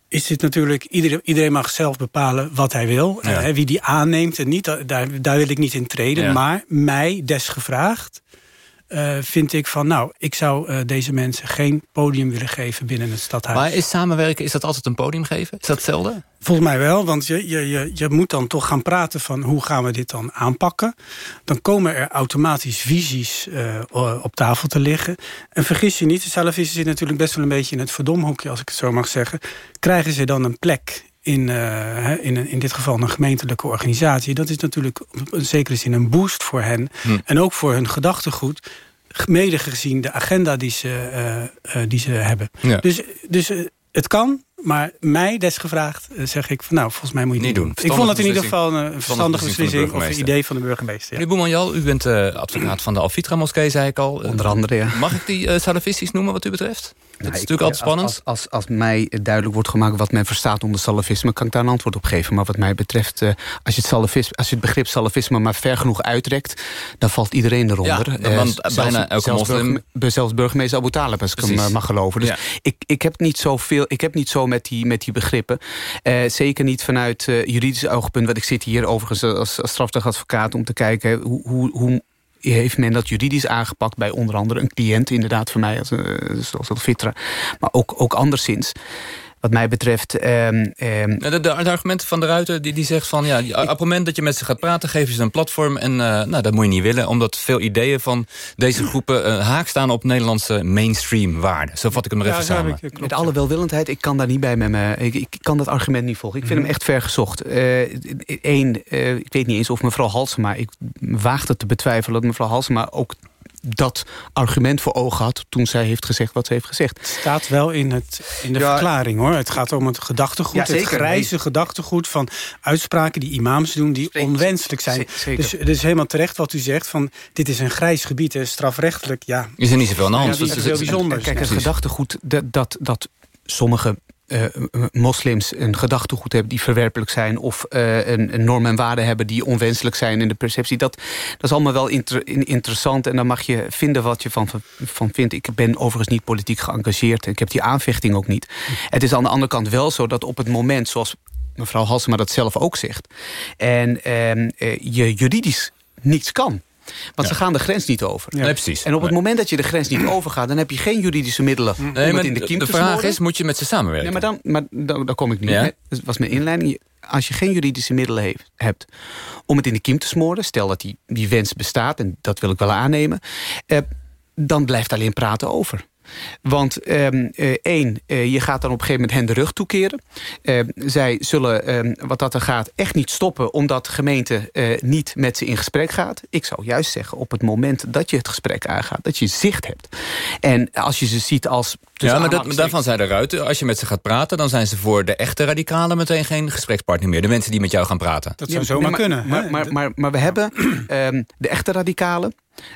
Speaker 14: is het natuurlijk, iedereen, iedereen mag zelf bepalen wat hij wil. Ja. Uh, wie die aanneemt en niet, daar, daar wil ik niet in treden. Ja. Maar mij desgevraagd uh, vind ik van, nou, ik zou uh, deze mensen geen podium willen geven binnen het stadhuis.
Speaker 9: Maar is samenwerken, is dat altijd een podium geven? Is dat hetzelfde?
Speaker 14: Volgens mij wel, want je, je, je, je moet dan toch gaan praten van hoe gaan we dit dan aanpakken. Dan komen er automatisch visies uh, op tafel te liggen. En vergis je niet, de salafisten zitten natuurlijk best wel een beetje in het verdomhoekje, als ik het zo mag zeggen. Krijgen ze dan een plek in, uh, in, in dit geval een gemeentelijke organisatie? Dat is natuurlijk op een zekere zin een boost voor hen. Hm. En ook voor hun gedachtegoed, mede gezien de agenda die ze, uh, uh, die ze hebben. Ja. Dus, dus uh, het kan. Maar mij desgevraagd zeg ik, nou, volgens mij moet je het niet doen. doen. Ik vond het in ieder geval een verstandige beslissing of een idee van de burgemeester. Ja.
Speaker 9: Meneer Boumanjal, u bent uh, advocaat van de Al-Fitra-moskee, zei ik al.
Speaker 28: Onder andere, ja.
Speaker 9: Mag ik die uh, salafistisch noemen wat u betreft? Dat nou, is ik, natuurlijk altijd spannend.
Speaker 28: Als, als, als mij duidelijk wordt gemaakt wat men verstaat onder salafisme, kan ik daar een antwoord op geven. Maar wat mij betreft, uh, als, je het salafisme, als je het begrip salafisme maar ver genoeg uitrekt, dan valt iedereen eronder.
Speaker 9: Ja, want uh, bijna elke
Speaker 28: zelfs,
Speaker 9: moslim...
Speaker 28: burg, zelfs burgemeester Abu Talib, als ik Precies. hem uh, mag geloven. Dus ja. ik, ik heb niet zoveel, ik heb niet zo met die, met die begrippen. Uh, zeker niet vanuit uh, juridisch oogpunt, want ik zit hier overigens als, als strafrechtadvocaat om te kijken hoe, hoe, hoe heeft men dat juridisch aangepakt bij onder andere een cliënt, inderdaad voor mij, als, uh, zoals Al-Fitra, maar ook, ook anderszins. Wat mij betreft... Um, um,
Speaker 9: de, de, de argumenten van de Ruiter, die, die zegt van, ja, op het moment dat je met ze gaat praten, geven ze een platform en uh, nou, dat moet je niet willen, omdat veel ideeën van deze groepen uh, haak staan op Nederlandse mainstream waarden. Zo vat ik hem nog ja, even samen. Ik,
Speaker 28: klopt, met alle welwillendheid, ik kan daar niet bij met me, ik, ik kan dat argument niet volgen. Ik vind mm-hmm. hem echt ver gezocht. Eén, uh, uh, ik weet niet eens of mevrouw Halsema, ik waag het te betwijfelen dat mevrouw Halsema ook dat argument voor ogen had toen zij heeft gezegd wat ze heeft gezegd.
Speaker 14: Het staat wel in, het, in de ja, verklaring, hoor. Het gaat om het gedachtegoed, ja, het grijze gedachtegoed van uitspraken die imams doen die zeker. onwenselijk zijn. Zeker. Dus het is helemaal terecht wat u zegt van dit is een grijs gebied, hè, strafrechtelijk. Ja.
Speaker 9: Is er niet zoveel aan de hand?
Speaker 14: Ja, dat is heel bijzonder.
Speaker 28: Kijk, het gedachtegoed dat, dat, dat sommige Uh, moslims een gedachtegoed hebben die verwerpelijk zijn, of uh, een, een norm en waarden hebben die onwenselijk zijn in de perceptie. Dat, dat is allemaal wel inter, in, interessant en dan mag je vinden wat je van, van vindt. Ik ben overigens niet politiek geëngageerd en ik heb die aanvechting ook niet. Hm. Het is aan de andere kant wel zo dat op het moment, zoals mevrouw Halsema dat zelf ook zegt, en uh, uh, je juridisch niets kan. Want ja. ze gaan de grens niet over.
Speaker 9: Ja. Nee, precies.
Speaker 28: En op het
Speaker 9: nee.
Speaker 28: moment dat je de grens niet overgaat, dan heb je geen juridische middelen
Speaker 9: nee,
Speaker 28: om het in de kiem
Speaker 9: de
Speaker 28: te
Speaker 9: vraag
Speaker 28: smoren.
Speaker 9: is, moet je met ze samenwerken?
Speaker 28: Nee, maar dan, maar dan, dan kom ik nu. Ja. Dat was mijn inleiding. Als je geen juridische middelen heeft, hebt om het in de kiem te smoren, stel dat die, die wens bestaat, en dat wil ik wel aannemen, eh, dan blijft alleen praten over. Want um, uh, één, uh, je gaat dan op een gegeven moment hen de rug toekeren. Uh, zij zullen, um, wat dat er gaat, echt niet stoppen, omdat de gemeente uh, niet met ze in gesprek gaat. Ik zou juist zeggen, op het moment dat je het gesprek aangaat, dat je zicht hebt. En als je ze ziet als...
Speaker 9: Ja, maar dat, daarvan zei de Ruiter, als je met ze gaat praten, dan zijn ze voor de echte radicalen meteen geen gesprekspartner meer. De mensen die met jou gaan praten.
Speaker 14: Dat zou ja, zomaar nee, maar,
Speaker 28: kunnen. Maar, maar, maar, maar we hebben um, de echte radicalen.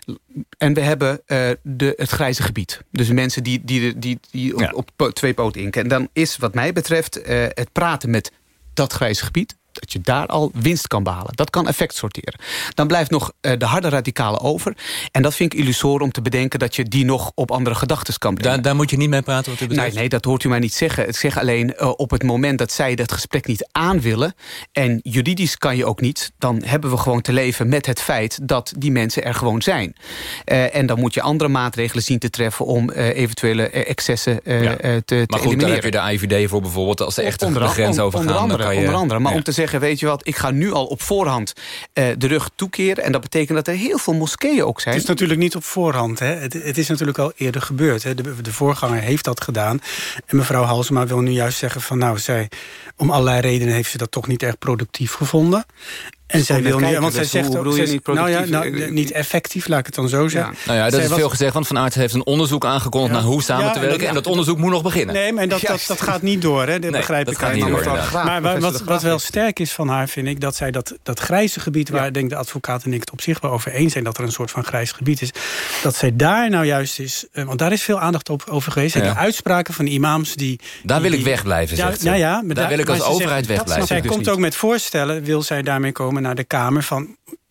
Speaker 28: En we hebben uh, de, het grijze gebied. Dus mensen die, die, die, die op, ja. op po- twee poten inken. En dan is wat mij betreft uh, het praten met dat grijze gebied, dat je daar al winst kan behalen. Dat kan effect sorteren. Dan blijft nog uh, de harde radicalen over. En dat vind ik illusoor om te bedenken dat je die nog op andere gedachten kan brengen.
Speaker 9: Daar, daar moet je niet mee praten wat u betreft?
Speaker 28: Nee, nee, dat hoort u mij niet zeggen. Ik zeg alleen uh, op het moment dat zij dat gesprek niet aan willen, en juridisch kan je ook niet, dan hebben we gewoon te leven met het feit dat die mensen er gewoon zijn. Uh, en dan moet je andere maatregelen zien te treffen om uh, eventuele excessen uh, ja. te, te
Speaker 9: maar goed,
Speaker 28: elimineren.
Speaker 9: Daar heb je de A I V D voor bijvoorbeeld, als ze echt onder, de grens
Speaker 28: on,
Speaker 9: overgaan.
Speaker 28: Onder andere,
Speaker 9: dan kan je,
Speaker 28: onder andere. Maar
Speaker 9: ja.
Speaker 28: om te zeggen, weet je wat, ik ga nu al op voorhand uh, de rug toekeren. En dat betekent dat er heel veel moskeeën ook zijn.
Speaker 14: Het is natuurlijk niet op voorhand. Hè. Het, het is natuurlijk al eerder gebeurd. Hè. De, de voorganger heeft dat gedaan. En mevrouw Halsema wil nu juist zeggen van, nou, zij, om allerlei redenen heeft ze dat toch niet erg productief gevonden. En zij wil niet, want zij zegt ook, zij, niet nou ja, nou, niet effectief, laat ik het dan zo zeggen.
Speaker 9: Ja. Nou ja, dat zij is was, veel gezegd, want Van Aert heeft een onderzoek aangekondigd ja, naar hoe samen ja, te werken. En dat, en dat onderzoek moet nog beginnen.
Speaker 14: Nee, maar dat, dat, dat gaat niet door, hè. Dat nee, begrijp dat ik gaat niet door, maar wat, wat, wat wel sterk is van haar, vind ik, dat zij dat, dat grijze gebied, waar ja. denk de advocaat en ik het op zich wel over eens zijn, dat er een soort van grijs gebied is, dat zij daar nou juist is, want daar is veel aandacht op, over geweest. Ja. De uitspraken van de imams die...
Speaker 9: Daar
Speaker 14: die,
Speaker 9: wil ik wegblijven,
Speaker 14: ja,
Speaker 9: zegt ze.
Speaker 14: Nou ja, maar
Speaker 9: daar, daar wil ik als overheid wegblijven.
Speaker 14: Zij komt ook met voorstellen, wil zij daarmee komen naar de Kamer van,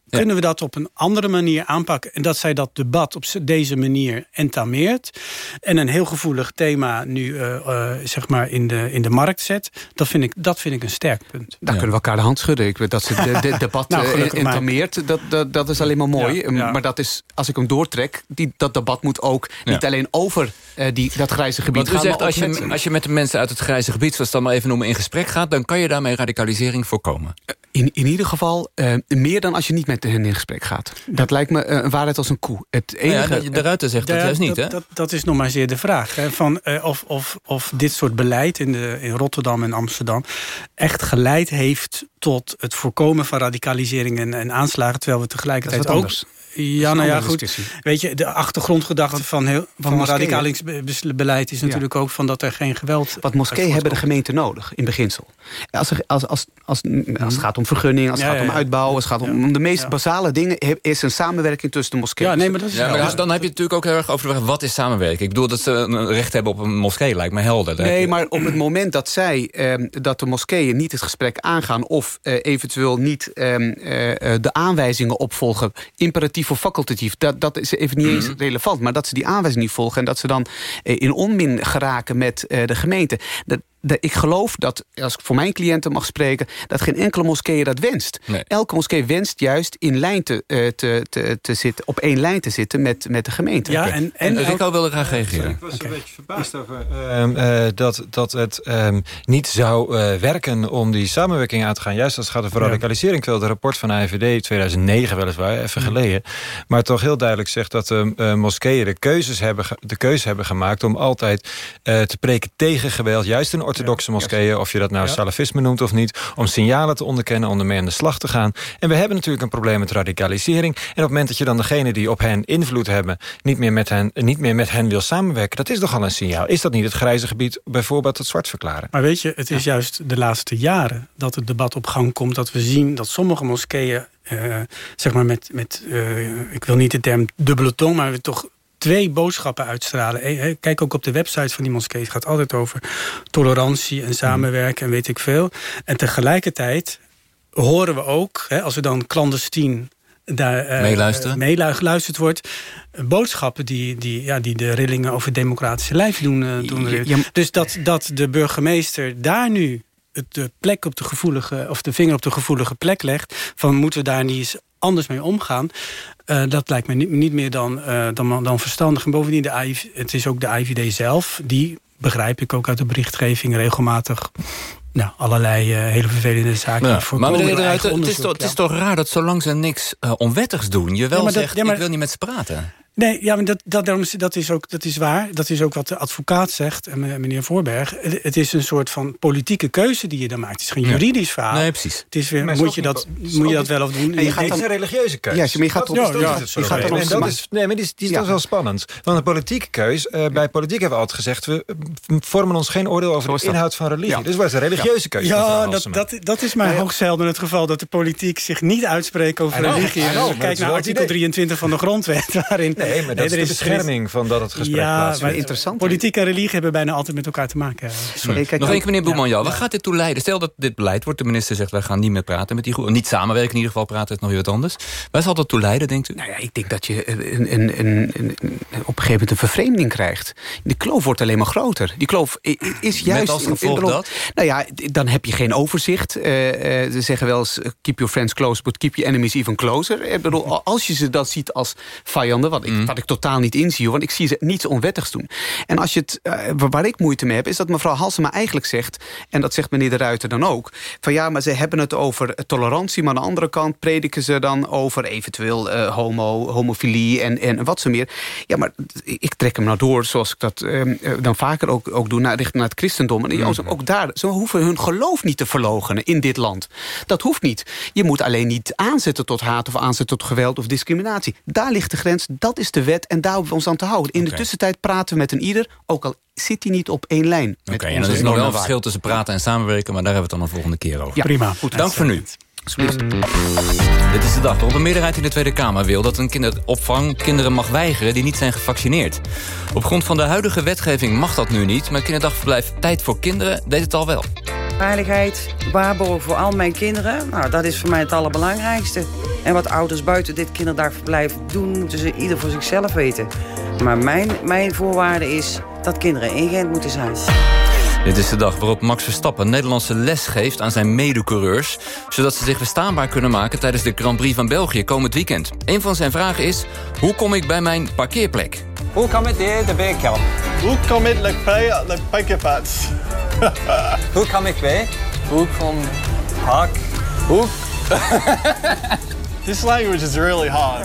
Speaker 14: Kunnen ja. we dat op een andere manier aanpakken? En dat zij dat debat op deze manier entameert en een heel gevoelig thema nu uh, uh, zeg maar in de, in de markt zet, dat vind ik, dat vind ik een sterk punt.
Speaker 15: Daar ja. kunnen we elkaar de hand schudden. Ik weet dat ze de, de debat nou, entameert. Dat, dat, dat is alleen maar mooi. Ja, ja. Maar dat is, als ik hem doortrek, die, dat debat moet ook ja. niet alleen over uh, die, dat grijze gebied
Speaker 9: gaan.
Speaker 15: U zegt,
Speaker 9: als, je, als je met de mensen uit het grijze gebied, zoals dan maar even noemen, in gesprek gaat, dan kan je daarmee radicalisering voorkomen.
Speaker 15: In, in ieder geval uh, meer dan als je niet met hen in gesprek gaat. Dat lijkt me uh, een waarheid als een koe. Het enige,
Speaker 9: ja, de Ruiter zegt dat
Speaker 14: ja,
Speaker 9: juist niet,
Speaker 14: dat,
Speaker 9: hè?
Speaker 14: Dat, dat is nog maar zeer de vraag. Hè, van, uh, of, of, of dit soort beleid in, de, in Rotterdam en Amsterdam echt geleid heeft tot het voorkomen van radicalisering en, en aanslagen, terwijl we tegelijkertijd ook...
Speaker 15: Anders.
Speaker 14: Ja, nou ja, goed. Weet je, de achtergrondgedachte wat, van, heel, van, van radicaliseringsbeleid is natuurlijk ja. ook van dat er geen geweld...
Speaker 15: Wat moskeeën hebben de gemeente nodig, in beginsel. Als, er, als, als, als, als het gaat om vergunning, als het ja, gaat om ja, uitbouw, als het gaat om, ja. om de meest ja. basale dingen, is een samenwerking tussen de moskeeën.
Speaker 14: Ja, nee, maar dat is
Speaker 9: ja, maar dus, dan heb je het natuurlijk ook heel erg over de vraag, wat is samenwerking? Ik bedoel, dat ze een recht hebben op een moskee, lijkt me helder. Daar
Speaker 15: nee, maar op het moment dat zij, eh, dat de moskeeën niet het gesprek aangaan of eh, eventueel niet eh, eh, de aanwijzingen opvolgen, imperatief of facultatief, dat, dat is even niet eens mm-hmm. relevant, maar dat ze die aanwijzing niet volgen en dat ze dan eh, in onmin geraken met eh, de gemeente. Dat, De, ik geloof dat, als ik voor mijn cliënten mag spreken, dat geen enkele moskee dat wenst. Nee. Elke moskee wenst juist in lijn te, uh, te, te, te zitten, op één lijn te zitten met, met de gemeente.
Speaker 9: Ja, en, en, en Rico wilde graag reageren.
Speaker 16: Ik was okay. een beetje verbaasd over uh, uh, dat, dat het um, niet zou uh, werken om die samenwerking aan te gaan. Juist als het gaat over ja. radicalisering. Terwijl het rapport van A I V D tweeduizend negen weliswaar, even geleden, maar toch heel duidelijk zegt dat de uh, moskeeën de, keuzes hebben, de keuze hebben gemaakt om altijd uh, te preken tegen geweld, juist in orthodoxe moskeeën, of je dat nou ja. salafisme noemt of niet, om signalen te onderkennen, om ermee aan de slag te gaan. En we hebben natuurlijk een probleem met radicalisering. En op het moment dat je dan degene die op hen invloed hebben, niet meer met hen, niet meer met hen wil samenwerken, dat is toch al een signaal. Is dat niet het grijze gebied bijvoorbeeld het zwart verklaren?
Speaker 14: Maar weet je, het is ja. juist de laatste jaren dat het debat op gang komt, dat we zien dat sommige moskeeën, uh, zeg maar met, met uh, ik wil niet de term dubbele tong, maar we toch twee boodschappen uitstralen. Kijk ook op de website van die moskee. Het gaat altijd over tolerantie en samenwerken en weet ik veel. En tegelijkertijd horen we ook, als er dan clandestien daar uh,
Speaker 9: meeluisteren.
Speaker 14: meegeluisterd wordt, boodschappen die, die, ja, die de rillingen over het democratische lijf doen. Uh, doen ja, ja. Dus dat, dat de burgemeester daar nu de plek op de gevoelige, of de vinger op de gevoelige plek legt, van moeten we daar niet eens anders mee omgaan. Uh, dat lijkt me niet, niet meer dan, uh, dan, dan verstandig. En bovendien, de A I V, het is ook de A I V D zelf, die, begrijp ik ook uit de berichtgeving, regelmatig nou, allerlei uh, hele vervelende zaken.
Speaker 9: Ja, maar meneer de Ruiter, het, is toch, het is toch raar dat zolang ze niks uh, onwettigs doen, je wel ja, zegt, dat, ja, maar, ik wil niet met ze praten.
Speaker 14: Nee, ja, maar dat, dat, dat, is ook, dat is waar. Dat is ook wat de advocaat zegt, en meneer Voorberg. Het is een soort van politieke keuze die je dan maakt. Het is geen juridisch ja. verhaal.
Speaker 9: Nee, precies.
Speaker 14: Het is weer, moet, je dat, moet je dat wel of doen?
Speaker 16: En je gaat dan, het is een religieuze keuze.
Speaker 15: Ja, maar je gaat,
Speaker 16: dat,
Speaker 15: op,
Speaker 16: ja, ja,
Speaker 15: je gaat dan
Speaker 16: en dat is, nee, maar die is, die is ja. toch wel spannend. Want een politieke keuze, uh, bij politiek hebben we altijd gezegd, we vormen ons geen oordeel over de inhoud van religie. Ja. Dus wat is een religieuze keuze?
Speaker 14: Ja, dat, dat, dat is maar ja, hoogst zelden het geval, dat de politiek zich niet uitspreekt over know, religie. Know, Kijk naar artikel drieëntwintig van de grondwet, waarin
Speaker 16: nee, maar dat is bescherming van dat het gesprek
Speaker 14: ja,
Speaker 16: plaatsvindt.
Speaker 14: Interessant. Politiek en religie hebben bijna altijd met elkaar te maken.
Speaker 9: Sorry. Nog één keer, meneer Boemanjal. Ja. Waar gaat dit toe leiden? Stel dat dit beleid wordt, de minister zegt, wij gaan niet meer praten met die groep. Niet samenwerken in ieder geval, praten is nog weer wat anders. Waar zal dat toe leiden, denkt u?
Speaker 15: Nou ja, ik denk dat je een, een, een, een, op een gegeven moment een vervreemding krijgt. De kloof wordt alleen maar groter. Die kloof is juist...
Speaker 9: Met als gevolg in, in dat?
Speaker 15: Nou ja, dan heb je geen overzicht. Uh, uh, ze zeggen wel eens, keep your friends close, but keep your enemies even closer. Ik bedoel, als je ze dat ziet als vijanden, wat ik, mm. wat ik totaal niet inzie, want ik zie ze niets onwettigs doen. En als je het, uh, waar ik moeite mee heb, is dat mevrouw Halsema eigenlijk zegt, en dat zegt meneer De Ruiter dan ook, van ja, maar ze hebben het over tolerantie, maar aan de andere kant prediken ze dan over eventueel uh, homo, homofilie en, en wat ze meer. Ja, maar ik trek hem nou door, zoals ik dat uh, dan vaker ook, ook doe, naar, richting naar het christendom. En mm. ook daar, ze hoeven hun geloof niet te verloochenen in dit land. Dat hoeft niet. Je moet alleen niet aanzetten tot haat of aanzetten tot geweld of discriminatie. Daar ligt de grens, dat is de wet en daar hoeven we ons aan te houden. In okay. de tussentijd praten we met een ieder, ook al zit hij niet op één lijn.
Speaker 9: Oké, okay, en er is nog wel een verschil tussen praten en samenwerken, maar daar hebben we het dan een volgende keer over.
Speaker 14: Ja, prima.
Speaker 9: Goed, dank voor nu. Dit is de dag waarop een meerderheid in de Tweede Kamer wil dat een kinderopvang kinderen mag weigeren die niet zijn gevaccineerd. Op grond van de huidige wetgeving mag dat nu niet, maar kinderdagverblijf Tijd voor Kinderen deed het al wel.
Speaker 17: Veiligheid, waarborgen voor al mijn kinderen, nou, dat is voor mij het allerbelangrijkste.
Speaker 4: En wat ouders buiten dit kinderdagverblijf doen, moeten ze ieder voor zichzelf weten. Maar mijn, mijn voorwaarde is dat kinderen ingeënt moeten zijn.
Speaker 9: Dit is de dag waarop Max Verstappen Nederlandse les geeft aan zijn medecoureurs, zodat ze zich verstaanbaar kunnen maken tijdens de Grand Prix van België komend weekend. Een van zijn vragen is: hoe kom ik bij mijn parkeerplek?
Speaker 5: Hoe kom ik bij de B-kant? Hoe kom ik bij de parkeerplaats? Hoe kom ik bij? Hoe kom hak? Hoe? This language is really hard.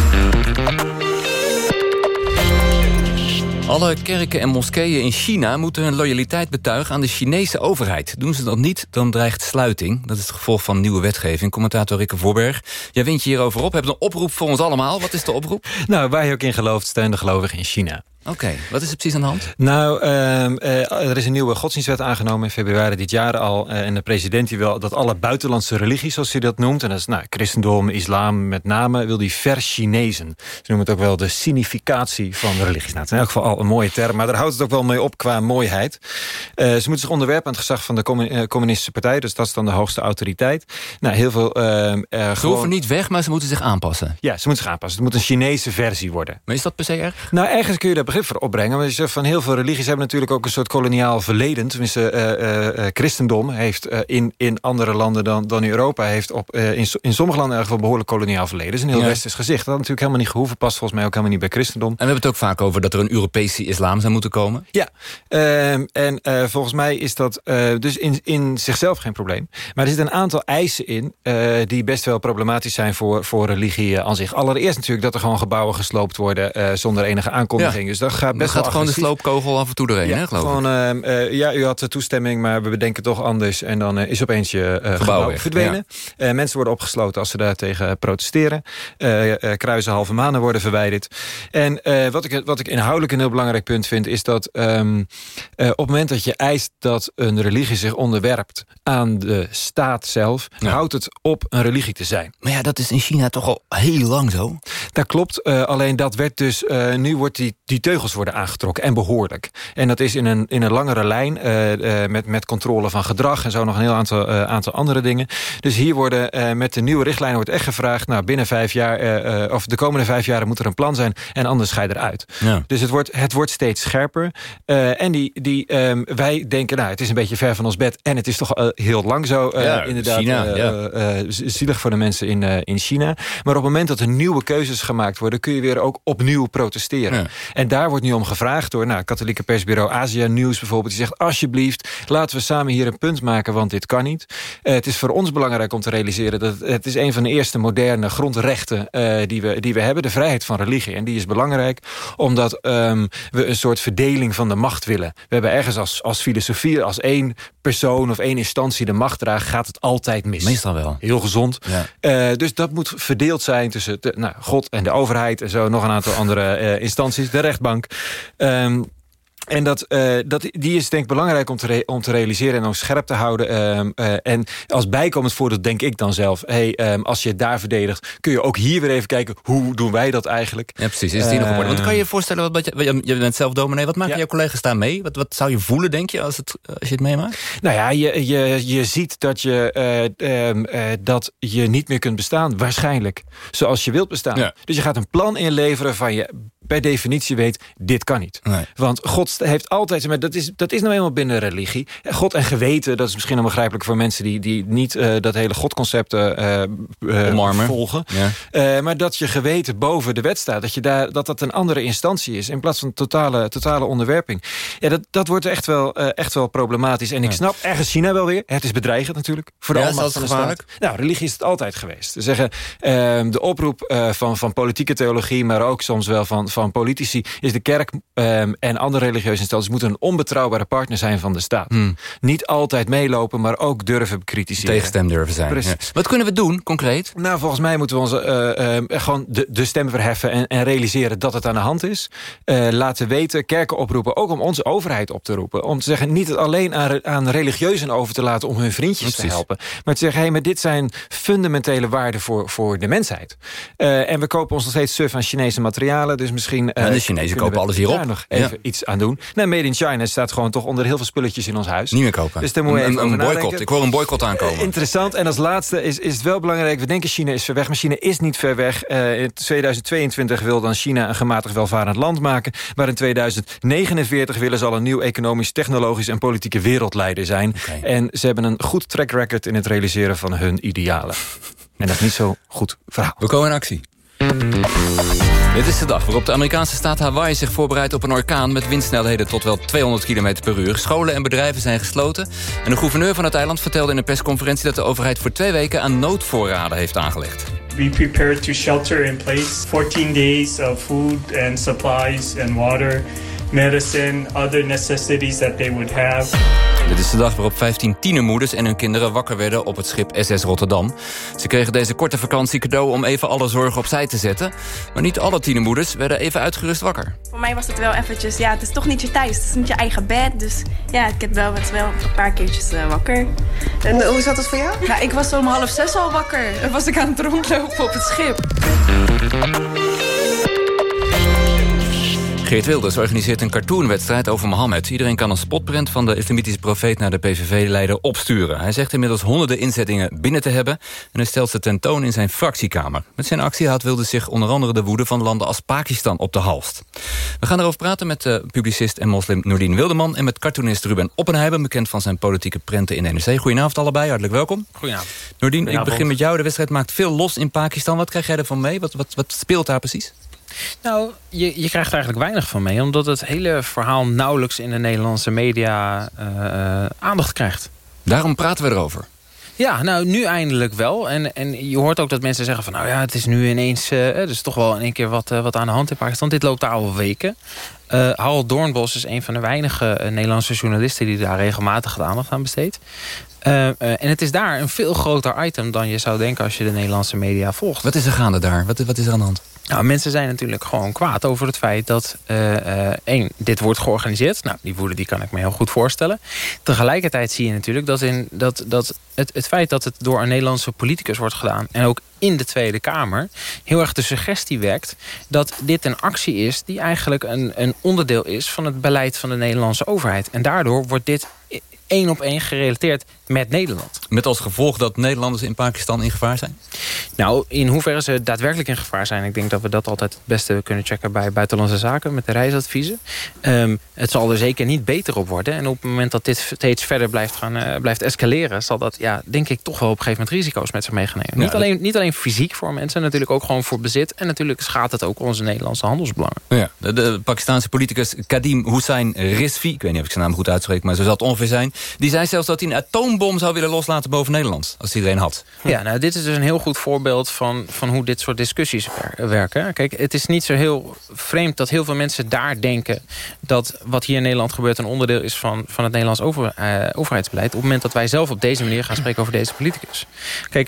Speaker 9: Alle kerken en moskeeën in China moeten hun loyaliteit betuigen aan de Chinese overheid. Doen ze dat niet, dan dreigt sluiting. Dat is het gevolg van nieuwe wetgeving. Commentator Rikke Voorberg, jij wint je hierover op. Hebt een oproep voor ons allemaal. Wat is de oproep?
Speaker 16: Nou, waar je ook in gelooft, steun de gelovigen in China.
Speaker 9: Oké, okay. Wat is er precies aan de hand?
Speaker 16: Nou, uh, uh, er is een nieuwe godsdienstwet aangenomen in februari dit jaar al. Uh, en de president die wil dat alle buitenlandse religies, zoals hij dat noemt, en dat is nou, christendom, islam met name, wil die ver-Chinezen. Ze noemen het ook wel de significatie van de religies. Nou, het is in elk geval al een mooie term, maar daar houdt het ook wel mee op qua mooiheid. Uh, ze moeten zich onderwerpen aan het gezag van de communistische partij, dus dat is dan de hoogste autoriteit. Nou, heel veel... Uh, uh,
Speaker 9: ze gewoon... hoeven niet weg, maar ze moeten zich aanpassen.
Speaker 16: Ja, ze moeten zich aanpassen. Het moet een Chinese versie worden.
Speaker 9: Maar is dat per se erg?
Speaker 16: Nou, ergens kun je daar begrip voor opbrengen. Maar je van heel veel religies hebben natuurlijk ook een soort koloniaal verleden. Tenminste, uh, uh, christendom heeft uh, in, in andere landen dan, dan Europa... heeft op, uh, in, in sommige landen erg wel behoorlijk koloniaal verleden. Dat is een heel ja. westers gezicht. Dat had natuurlijk helemaal niet gehoeven. Past volgens mij ook helemaal niet bij christendom.
Speaker 9: En we hebben het ook vaak over dat er een Europese islam zou moeten komen.
Speaker 16: Ja, uh, en uh, volgens mij is dat uh, dus in, in zichzelf geen probleem. Maar er zitten een aantal eisen in... Uh, die best wel problematisch zijn voor, voor religie aan zich. Allereerst natuurlijk dat er gewoon gebouwen gesloopt worden... Uh, zonder enige aankondiging. Ja. Dus dat gaat best
Speaker 9: dat gaat gewoon de sloopkogel af en toe doorheen,
Speaker 16: ja,
Speaker 9: hè, geloof
Speaker 16: gewoon, ik. Uh, uh, ja, u had de toestemming, maar we bedenken toch anders. En dan uh, is opeens je uh, gebouw, gebouw verdwenen. Ja. Uh, mensen worden opgesloten als ze daar tegen protesteren. Uh, uh, kruisen halve maanden worden verwijderd. En uh, wat, ik, wat ik inhoudelijk een heel belangrijk punt vind... is dat um, uh, op het moment dat je eist dat een religie zich onderwerpt... aan de staat zelf, ja. houdt het op een religie te zijn.
Speaker 9: Maar ja, dat is in China toch al heel lang zo?
Speaker 16: Dat klopt, uh, alleen dat werd dus... Uh, nu wordt die, die teugels worden aangetrokken en behoorlijk. En dat is in een, in een langere lijn uh, uh, met, met controle van gedrag... en zo nog een heel aantal, uh, aantal andere dingen. Dus hier worden uh, met de nieuwe richtlijnen wordt echt gevraagd... nou, binnen vijf jaar, uh, uh, of de komende vijf jaar moet er een plan zijn... en anders ga je eruit. Ja. Dus het wordt, het wordt steeds scherper. Uh, en die, die, um, wij denken, nou, het is een beetje ver van ons bed... en het is toch uh, heel lang zo, uh, ja, inderdaad, China, uh, ja. uh, uh, zielig voor de mensen in, uh, in China. Maar op het moment dat er nieuwe keuzes gemaakt worden... kun je weer ook opnieuw protesteren. Ja. En daar wordt nu om gevraagd door nou, katholieke persbureau Asia News bijvoorbeeld. Die zegt, alsjeblieft, laten we samen hier een punt maken, want dit kan niet. Uh, het is voor ons belangrijk om te realiseren dat het, het is een van de eerste moderne grondrechten uh, die, we, die we hebben. De vrijheid van religie. En die is belangrijk omdat um, we een soort verdeling van de macht willen. We hebben ergens als, als filosofie, als één persoon of één instantie de macht draagt, gaat het altijd mis.
Speaker 9: Meestal wel.
Speaker 16: Heel gezond. Ja. Uh, dus dat moet verdeeld zijn tussen de, nou, God en de overheid en zo nog een aantal andere uh, instanties. De rechtbank. Um, En dat, uh, dat, die is denk ik belangrijk om te, re om te realiseren en ook scherp te houden. Um, uh, en als bijkomend voordeel denk ik dan zelf... Hey, um, als je het daar verdedigt, kun je ook hier weer even kijken... hoe doen wij dat eigenlijk?
Speaker 9: Ja, precies. Is het hier uh, nog op orde? Want kan je je voorstellen, wat je, je bent zelf dominee... wat maken ja. jouw collega's daar mee? Wat, wat zou je voelen, denk je, als, het, als je het meemaakt?
Speaker 16: Nou ja, je, je, je ziet dat je, uh, um, uh, dat je niet meer kunt bestaan. Waarschijnlijk. Zoals je wilt bestaan. Ja. Dus je gaat een plan inleveren van je... per definitie weet, dit kan niet. Nee. Want God heeft altijd... Maar dat is, dat is nou eenmaal binnen religie. God en geweten, dat is misschien onbegrijpelijk voor mensen... die, die niet uh, dat hele godconcept uh, uh, volgen. Ja. Uh, maar dat je geweten boven de wet staat. Dat je daar, dat, dat een andere instantie is. In plaats van totale, totale onderwerping. Ja, dat, dat wordt echt wel, uh, echt wel problematisch. En ik ja. snap ergens China wel weer. Het is bedreigend natuurlijk. Voor de
Speaker 9: ja,
Speaker 16: almacht van de staat. Nou, religie is het altijd geweest. Ze zeggen, uh, de oproep uh, van, van politieke theologie... maar ook soms wel van... van politici, is de kerk um, en andere religieuze instanties moeten een onbetrouwbare partner zijn van de staat. Hmm. Niet altijd meelopen, maar ook durven bekritiseren.
Speaker 9: Tegenstem durven zijn. Ja. Wat kunnen we doen, concreet?
Speaker 16: Nou, volgens mij moeten we onze, uh, uh, gewoon de, de stem verheffen en, en realiseren dat het aan de hand is. Uh, laten weten, kerken oproepen, ook om onze overheid op te roepen. Om te zeggen, niet het alleen aan, aan religieuzen over te laten om hun vriendjes Precies. te helpen. Maar te zeggen, hey, maar dit zijn fundamentele waarden voor, voor de mensheid. Uh, en we kopen ons nog steeds suf aan Chinese materialen, dus misschien misschien... Uh,
Speaker 9: en de Chinezen kopen alles hierop.
Speaker 16: Daar nog even
Speaker 9: ja.
Speaker 16: iets aan doen. Nee, Made in China staat gewoon toch onder heel veel spulletjes in ons huis.
Speaker 9: Niet meer kopen.
Speaker 16: Dus daar moet je
Speaker 9: een,
Speaker 16: even
Speaker 9: een boycott.
Speaker 16: nadenken.
Speaker 9: Ik hoor een boycott aankomen.
Speaker 16: Uh, interessant. En als laatste is, is het wel belangrijk. We denken China is ver weg, maar China is niet ver weg. Uh, in tweeduizend tweeëntwintig wil dan China een gematigd welvarend land maken. Maar in tweeduizend negenenveertig willen ze al een nieuw economisch, technologisch en politieke wereldleider zijn. Okay. En ze hebben een goed track record in het realiseren van hun idealen. En dat is niet zo goed verhaal.
Speaker 9: We komen in actie. Dit is de dag waarop de Amerikaanse staat Hawaii zich voorbereidt op een orkaan met windsnelheden tot wel tweehonderd kilometer per uur. Scholen en bedrijven zijn gesloten. En de gouverneur van het eiland vertelde in een persconferentie dat de overheid voor twee weken aan noodvoorraden heeft aangelegd.
Speaker 3: We prepared to shelter in place fourteen days of food and supplies and water, medicine, other necessities that they would have.
Speaker 9: Dit is de dag waarop vijftien tienermoeders en hun kinderen wakker werden op het schip S S Rotterdam. Ze kregen deze korte vakantie cadeau om even alle zorgen opzij te zetten. Maar niet alle tienermoeders werden even uitgerust wakker.
Speaker 10: Voor mij was het wel eventjes, ja, het is toch niet je thuis, het is niet je eigen bed. Dus ja, ik heb wel, wel een paar keertjes uh, wakker.
Speaker 17: En hoe zat het voor jou?
Speaker 10: Nou, ik was om half zes al wakker. Dan was ik aan het rondlopen op het schip.
Speaker 9: Geert Wilders organiseert een cartoonwedstrijd over Mohammed. Iedereen kan een spotprint van de islamitische profeet naar de P V V-leider opsturen. Hij zegt inmiddels honderden inzettingen binnen te hebben en hij stelt ze tentoon in zijn fractiekamer. Met zijn actie houdt Wilders zich onder andere de woede van landen als Pakistan op de hals. We gaan erover praten met uh, publicist en moslim Noordien Wilderman en met cartoonist Ruben Oppenheimer, bekend van zijn politieke prenten in N R C. Goedenavond allebei, hartelijk welkom.
Speaker 18: Goedenavond.
Speaker 9: Noordien, ik begin met jou. De wedstrijd maakt veel los in Pakistan. Wat krijg jij ervan mee? Wat, wat, wat speelt daar precies?
Speaker 18: Nou, je, je krijgt er eigenlijk weinig van mee, omdat het hele verhaal nauwelijks in de Nederlandse media uh, aandacht krijgt.
Speaker 9: Daarom praten we erover.
Speaker 18: Ja, nou, nu eindelijk wel. En, en je hoort ook dat mensen zeggen van, nou ja, het is nu ineens, uh, er is toch wel in één keer wat, uh, wat aan de hand in Pakistan. Dit loopt daar al weken. Uh, Harold Doornbos is een van de weinige uh, Nederlandse journalisten die daar regelmatig de aandacht aan besteedt. Uh, uh, en het is daar een veel groter item dan je zou denken als je de Nederlandse media volgt.
Speaker 9: Wat is er gaande daar? Wat, wat is er aan de hand?
Speaker 18: Nou, mensen zijn natuurlijk gewoon kwaad over het feit dat... Uh, uh, één, dit wordt georganiseerd. Nou, die woede die kan ik me heel goed voorstellen. Tegelijkertijd zie je natuurlijk dat, in, dat, dat het, het feit dat het door een Nederlandse politicus wordt gedaan... en ook in de Tweede Kamer heel erg de suggestie wekt... dat dit een actie is die eigenlijk een, een onderdeel is van het beleid van de Nederlandse overheid. En daardoor wordt dit één op één gerelateerd met Nederland.
Speaker 9: Met als gevolg dat Nederlanders in Pakistan in gevaar zijn?
Speaker 18: Nou, in hoeverre ze daadwerkelijk in gevaar zijn... ik denk dat we dat altijd het beste kunnen checken bij Buitenlandse Zaken... met de reisadviezen. Um, het zal er zeker niet beter op worden. En op het moment dat dit steeds verder blijft, gaan, uh, blijft escaleren... zal dat, ja, denk ik, toch wel op een gegeven moment risico's met zich meegenemen. Ja, niet, dat... alleen, niet alleen fysiek voor mensen, natuurlijk ook gewoon voor bezit. En natuurlijk schaadt het ook onze Nederlandse handelsbelangen.
Speaker 9: Ja, de, de Pakistaanse politicus Kadim Hussain Rizvi... ik weet niet of ik zijn naam goed uitspreek, maar zo zal het ongeveer zijn... die zei zelfs dat hij een atoombom zou willen loslaten boven Nederland... als hij iedereen had.
Speaker 18: Ja, nou, dit is dus een heel goed voorbeeld van, van hoe dit soort discussies werken. Kijk, het is niet zo heel vreemd dat heel veel mensen daar denken... dat wat hier in Nederland gebeurt een onderdeel is van, van het Nederlands over, uh, overheidsbeleid... op het moment dat wij zelf op deze manier gaan spreken over deze politicus. Kijk,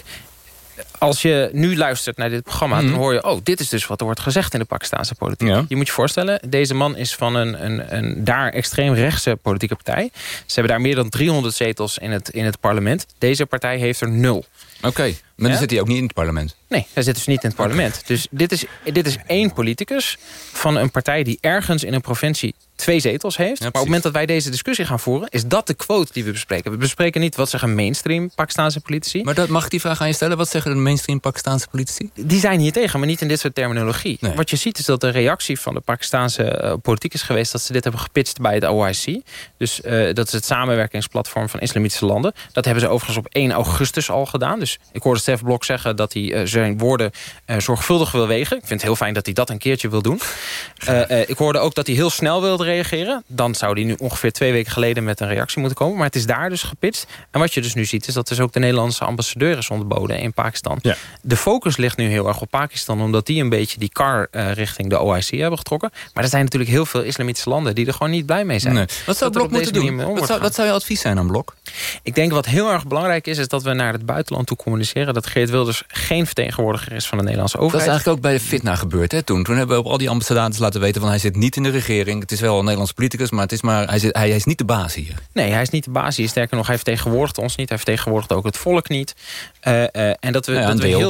Speaker 18: als je nu luistert naar dit programma... Mm. dan hoor je, oh, dit is dus wat er wordt gezegd in de Pakistaanse politiek. Ja. Je moet je voorstellen, deze man is van een, een, een daar extreem rechtse politieke partij. Ze hebben daar meer dan driehonderd zetels in het, in het parlement. Deze partij heeft er nul.
Speaker 9: Oké, okay. maar dan ja? zit hij ook niet in het parlement.
Speaker 18: Nee, hij zit dus niet in het parlement. Okay. Dus dit is, dit is één politicus van een partij die ergens in een provincie twee zetels heeft. Ja, maar op het moment dat wij deze discussie gaan voeren... is dat de quote die we bespreken. We bespreken niet wat zeggen mainstream Pakistaanse politici.
Speaker 9: Maar dat, mag ik die vraag aan je stellen? Wat zeggen de mainstream Pakistaanse politici?
Speaker 18: Die zijn hier tegen, maar niet in dit soort terminologie. Nee. Wat je ziet is dat de reactie van de Pakistaanse uh, politiek is geweest... dat ze dit hebben gepitcht bij het O I C. Dus uh, dat is het samenwerkingsplatform van islamitische landen. Dat hebben ze overigens op één augustus al gedaan. Dus ik hoorde Stef Blok zeggen dat hij uh, zijn woorden uh, zorgvuldig wil wegen. Ik vind het heel fijn dat hij dat een keertje wil doen. Uh, uh, ik hoorde ook dat hij heel snel wilde reageren. Dan zou hij nu ongeveer twee weken geleden met een reactie moeten komen. Maar het is daar dus gepitcht. En wat je dus nu ziet is dat dus ook de Nederlandse ambassadeur is ontboden in Pakistan. Ja. De focus ligt nu heel erg op Pakistan. Omdat die een beetje die kar uh, richting de O I C hebben getrokken. Maar er zijn natuurlijk heel veel islamitische landen die er gewoon niet blij mee zijn.
Speaker 9: Nee. Wat zou Blok moeten doen? Wat zou, wat zou je advies zijn aan Blok?
Speaker 18: Ik denk wat heel erg belangrijk is, is dat we naar het buitenland toe communiceren. Dat Geert Wilders geen vertegenwoordiger is van de Nederlandse overheid.
Speaker 9: Dat is eigenlijk ook bij de Fitna gebeurd, hè, toen. Toen hebben we op al die ambassadeurs laten weten van hij zit niet in de regering. Het is wel een Nederlands politicus, maar, het is maar hij, zit, hij, hij is niet de baas hier.
Speaker 18: Nee, hij is niet de baas hier. Sterker nog, hij vertegenwoordigt ons niet. Hij vertegenwoordigt ook het volk niet. Uh, uh, en dat we, ja, dat we heel...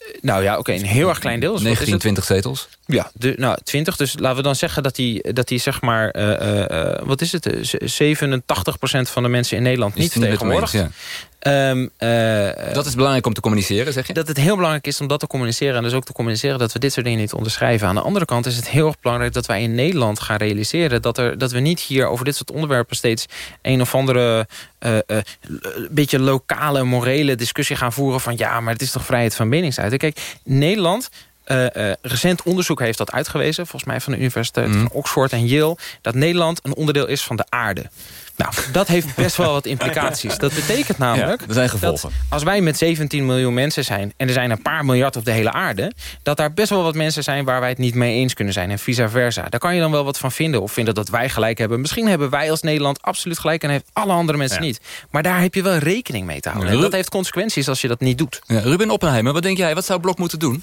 Speaker 18: Nou ja, oké, okay, een heel erg klein deel. Dus
Speaker 9: negentien, twintig zetels?
Speaker 18: Ja, de, nou, twintig. Dus laten we dan zeggen dat die, dat die zeg maar... Uh, uh, wat is het? zevenentachtig procent van de mensen in Nederland niet vertegenwoordigt. Ja. Um, uh,
Speaker 9: dat is belangrijk om te communiceren, zeg je?
Speaker 18: Dat het heel belangrijk is om dat te communiceren. En dus ook te communiceren dat we dit soort dingen niet onderschrijven. Aan de andere kant is het heel erg belangrijk dat wij in Nederland gaan realiseren... dat, er, dat we niet hier over dit soort onderwerpen steeds een of andere... Uh, uh, beetje lokale, morele discussie gaan voeren van... ja, maar het is toch vrijheid van meningsuiting. Kijk, Nederland... Uh, uh, recent onderzoek heeft dat uitgewezen... volgens mij van de Universiteit mm. van Oxford en Yale... dat Nederland een onderdeel is van de aarde. Nou, dat heeft best wel wat implicaties. Dat betekent namelijk...
Speaker 9: Ja, er zijn gevolgen.
Speaker 18: Dat als wij met zeventien miljoen mensen zijn... en er zijn een paar miljard op de hele aarde... dat daar best wel wat mensen zijn waar wij het niet mee eens kunnen zijn... en vice versa. Daar kan je dan wel wat van vinden. Of vinden dat wij gelijk hebben. Misschien hebben wij als Nederland absoluut gelijk... en heeft alle andere mensen ja. niet. Maar daar heb je wel rekening mee te houden. Ja, en dat heeft consequenties als je dat niet doet.
Speaker 9: Ja, Ruben Oppenheimer, wat denk jij? Wat zou Blok moeten doen?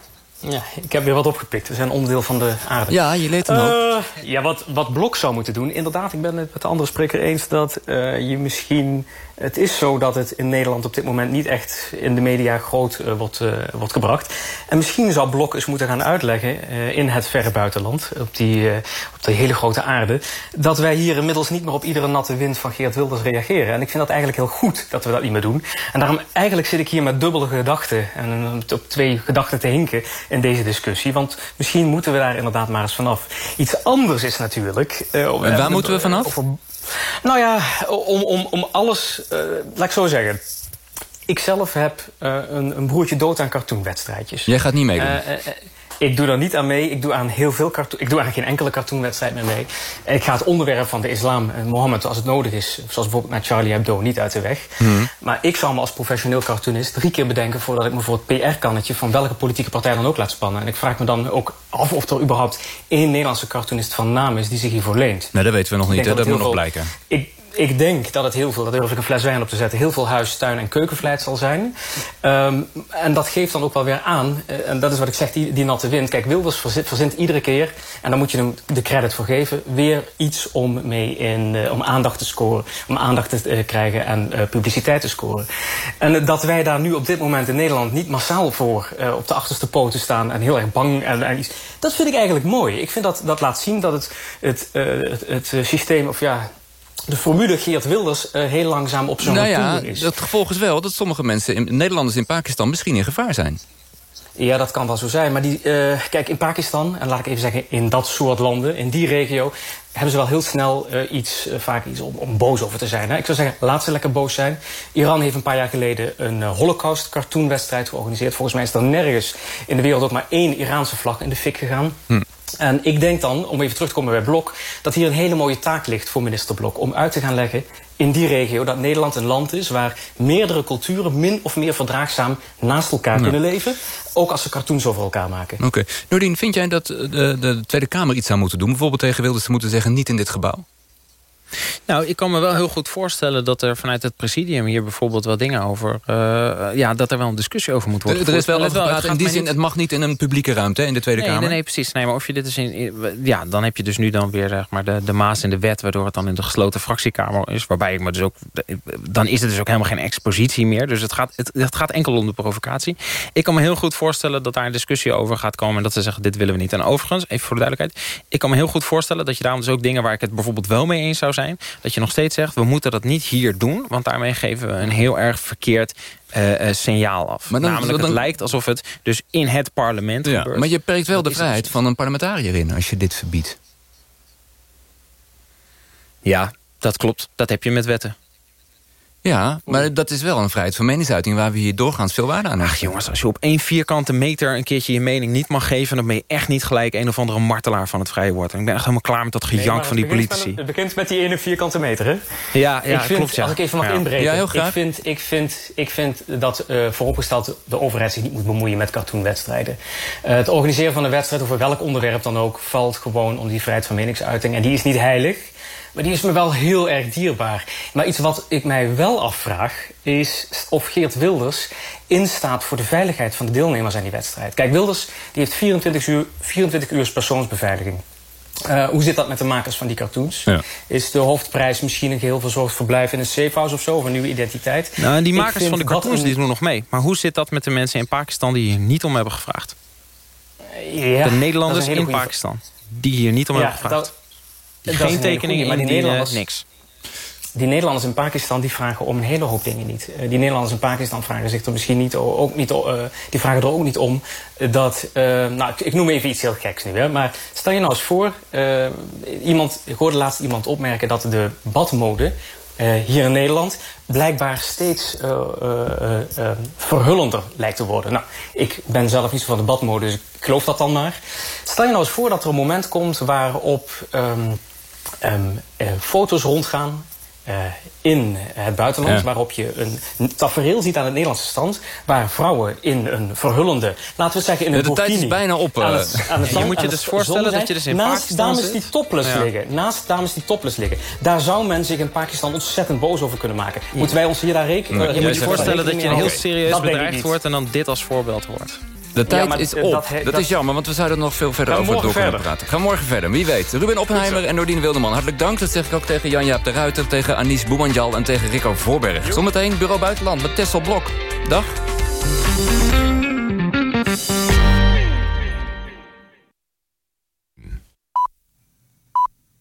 Speaker 6: Ja, ik heb weer wat opgepikt. We zijn onderdeel van de aarde.
Speaker 9: Ja, je leert hem uh, ook.
Speaker 6: Ja, wat, wat Blok zou moeten doen... inderdaad, ik ben het met de andere spreker eens... dat uh, je misschien... Het is zo dat het in Nederland op dit moment niet echt in de media groot uh, wordt, uh, wordt gebracht. En misschien zou Blok eens moeten gaan uitleggen uh, in het verre buitenland... op die, uh, op die hele grote aarde... dat wij hier inmiddels niet meer op iedere natte wind van Geert Wilders reageren. En ik vind dat eigenlijk heel goed dat we dat niet meer doen. En daarom eigenlijk zit ik hier met dubbele gedachten... en op twee gedachten te hinken in deze discussie. Want misschien moeten we daar inderdaad maar eens vanaf. Iets anders is natuurlijk... Uh,
Speaker 9: en waar uh, moeten we vanaf?
Speaker 6: Over, nou ja, om, om, om alles... Uh, laat ik zo zeggen. Ik zelf heb uh, een, een broertje dood aan cartoonwedstrijdjes.
Speaker 9: Jij gaat niet meedoen? Uh, uh,
Speaker 6: Ik doe daar niet aan mee. Ik doe aan heel veel cartoon. Ik doe eigenlijk geen enkele cartoonwedstrijd meer mee. Ik ga het onderwerp van de islam en Mohammed, als het nodig is, zoals bijvoorbeeld naar Charlie Hebdo, niet uit de weg. Mm. Maar ik zal me als professioneel cartoonist drie keer bedenken voordat ik me voor het P R-kannetje van welke politieke partij dan ook laat spannen. En ik vraag me dan ook af of er überhaupt één Nederlandse cartoonist van naam is die zich hiervoor leent.
Speaker 9: Nee, dat weten we nog niet. Dat, dat moet nog blijken.
Speaker 6: Ik, Ik denk dat het heel veel, dat durf ik een fles wijn op te zetten... heel veel huis, tuin en keukenvlijt zal zijn. Um, en dat geeft dan ook wel weer aan... Uh, en dat is wat ik zeg, die, die natte wind. Kijk, Wilders verzint, verzint iedere keer... en daar moet je hem de credit voor geven... weer iets om mee in, uh, om aandacht te scoren... om aandacht te uh, krijgen en uh, publiciteit te scoren. En uh, dat wij daar nu op dit moment in Nederland... niet massaal voor uh, op de achterste poten staan... en heel erg bang en, en iets... dat vind ik eigenlijk mooi. Ik vind dat dat laat zien dat het, het, uh, het, het uh, systeem... of ja. de formule Geert Wilders uh, heel langzaam op zo'n
Speaker 9: nou ja,
Speaker 6: retour is.
Speaker 9: Het gevolg is wel dat sommige mensen, in, Nederlanders in Pakistan... misschien in gevaar zijn.
Speaker 6: Ja, dat kan wel zo zijn. Maar die, uh, kijk, in Pakistan, en laat ik even zeggen... in dat soort landen, in die regio... hebben ze wel heel snel uh, iets, uh, vaak iets om, om boos over te zijn. Hè? Ik zou zeggen, laat ze lekker boos zijn. Iran heeft een paar jaar geleden een uh, Holocaust-cartoonwedstrijd georganiseerd. Volgens mij is er nergens in de wereld ook maar één Iraanse vlag in de fik gegaan. Hm. En ik denk dan, om even terug te komen bij Blok... dat hier een hele mooie taak ligt voor minister Blok... om uit te gaan leggen in die regio dat Nederland een land is... waar meerdere culturen min of meer verdraagzaam naast elkaar ja. kunnen leven. Ook als ze cartoons over elkaar maken.
Speaker 9: Oké. Okay. Noordien, vind jij dat de, de Tweede Kamer iets zou moeten doen? Bijvoorbeeld tegen Wilders te moeten zeggen, niet in dit gebouw?
Speaker 18: Nou, ik kan me wel heel goed voorstellen dat er vanuit het presidium hier bijvoorbeeld wel dingen over... Uh, ja, dat er wel een discussie over moet worden.
Speaker 9: Er, er is wel over gepraat, in die zin, niet... het mag niet in een publieke ruimte, in de Tweede
Speaker 18: nee,
Speaker 9: Kamer.
Speaker 18: Nee, nee, precies. Nee, maar of je dit is in, ja, dan heb je dus nu dan weer zeg maar, de, de maas in de wet... waardoor het dan in de gesloten fractiekamer is. Waarbij ik me dus ook... Dan is het dus ook helemaal geen expositie meer. Dus het gaat, het, het gaat enkel om de provocatie. Ik kan me heel goed voorstellen dat daar een discussie over gaat komen... en dat ze zeggen, dit willen we niet. En overigens, even voor de duidelijkheid... ik kan me heel goed voorstellen dat je daarom dus ook dingen... waar ik het bijvoorbeeld wel mee eens zou zijn... dat je nog steeds zegt, we moeten dat niet hier doen... want daarmee geven we een heel erg verkeerd uh, uh, signaal af. Maar dan, Namelijk, dan, het lijkt alsof het dus in het parlement
Speaker 9: ja,
Speaker 18: gebeurt.
Speaker 9: Maar je perkt wel
Speaker 18: dat
Speaker 9: de vrijheid van een parlementariër in... als je dit verbiedt.
Speaker 18: Ja, dat klopt. Dat heb je met wetten.
Speaker 9: Ja, maar dat is wel een vrijheid van meningsuiting... waar we hier doorgaans veel waarde aan hebben.
Speaker 18: Ach jongens, als je op één vierkante meter... een keertje je mening niet mag geven... dan ben je echt niet gelijk een of andere martelaar van het vrije woord. En ik ben echt helemaal klaar met dat gejank nee, van die politici.
Speaker 6: Met, het begint met die ene vierkante meter, hè?
Speaker 18: Ja, ja
Speaker 6: ik vind,
Speaker 18: klopt, ja.
Speaker 6: Als ik even mag
Speaker 18: ja.
Speaker 6: inbreken.
Speaker 9: Ja, heel graag.
Speaker 6: Ik vind, ik vind, ik vind dat uh, vooropgesteld de overheid zich niet moet bemoeien met cartoonwedstrijden. Uh, het organiseren van een wedstrijd, over welk onderwerp dan ook... valt gewoon onder die vrijheid van meningsuiting. En die is niet heilig. Maar die is me wel heel erg dierbaar. Maar iets wat ik mij wel afvraag... is of Geert Wilders instaat voor de veiligheid van de deelnemers aan die wedstrijd. Kijk, Wilders die heeft vierentwintig uur, vierentwintig uur persoonsbeveiliging. Uh, hoe zit dat met de makers van die cartoons?
Speaker 18: Ja.
Speaker 6: Is de hoofdprijs misschien een geheel verzorgd verblijf in een safe house of zo? Of een nieuwe identiteit?
Speaker 18: Nou, en die
Speaker 6: Ik
Speaker 18: makers van de cartoons
Speaker 6: een...
Speaker 18: die doen nog mee. Maar hoe zit dat met de mensen in Pakistan die hier niet om hebben gevraagd?
Speaker 6: Ja,
Speaker 18: de Nederlanders in
Speaker 6: goede...
Speaker 18: Pakistan die hier niet om
Speaker 6: ja,
Speaker 18: hebben gevraagd.
Speaker 6: Dat,
Speaker 18: die
Speaker 6: dat
Speaker 18: geen tekeningen,
Speaker 6: maar die Nederlanders,
Speaker 18: niks.
Speaker 6: Die Nederlanders in Pakistan die vragen om een hele hoop dingen niet. Uh, die Nederlanders in Pakistan vragen zich er misschien niet, ook niet, uh, die vragen er ook niet om dat... Uh, nou, ik, ik noem even iets heel geks nu, hè, maar stel je nou eens voor... Uh, iemand, ik hoorde laatst iemand opmerken dat de badmode uh, hier in Nederland blijkbaar steeds uh, uh, uh, verhullender lijkt te worden. Nou, ik ben zelf niet zo van de badmode, dus ik geloof dat dan maar. Stel je nou eens voor dat er een moment komt waarop um, um, uh, foto's rondgaan... Uh, in het buitenland, ja. waarop je een tafereel ziet aan het Nederlandse strand... waar vrouwen in een verhullende, laten we zeggen in een
Speaker 9: ja, de
Speaker 6: burkini...
Speaker 9: tijd is bijna op. Uh.
Speaker 6: Aan het, aan het
Speaker 18: je moet je dus voorstellen dat je dus in
Speaker 6: naast
Speaker 18: Pakistan
Speaker 6: dames
Speaker 18: zit.
Speaker 6: die topless
Speaker 18: ja.
Speaker 6: liggen. Naast dames die topless liggen. Daar zou men zich in Pakistan ontzettend boos over kunnen maken. Ja. Moeten wij ons hier daar rekenen?
Speaker 18: Nee. Je moet je voorstellen dat je een heel
Speaker 6: okay.
Speaker 18: serieus bedreigd wordt... en dan dit als voorbeeld hoort.
Speaker 9: De tijd
Speaker 6: ja,
Speaker 9: is op.
Speaker 6: Dat,
Speaker 9: dat,
Speaker 6: dat
Speaker 9: is jammer, want we zouden er nog veel verder over door kunnen praten. Ga morgen verder, wie weet. Ruben Oppenheimer en Noordien Wilderman, hartelijk dank. Dat zeg ik ook tegen Jan-Jaap de Ruiter, tegen Anis Boumandjal en tegen Rico Voorberg. Zometeen Bureau Buitenland met Tessel Blok. Dag.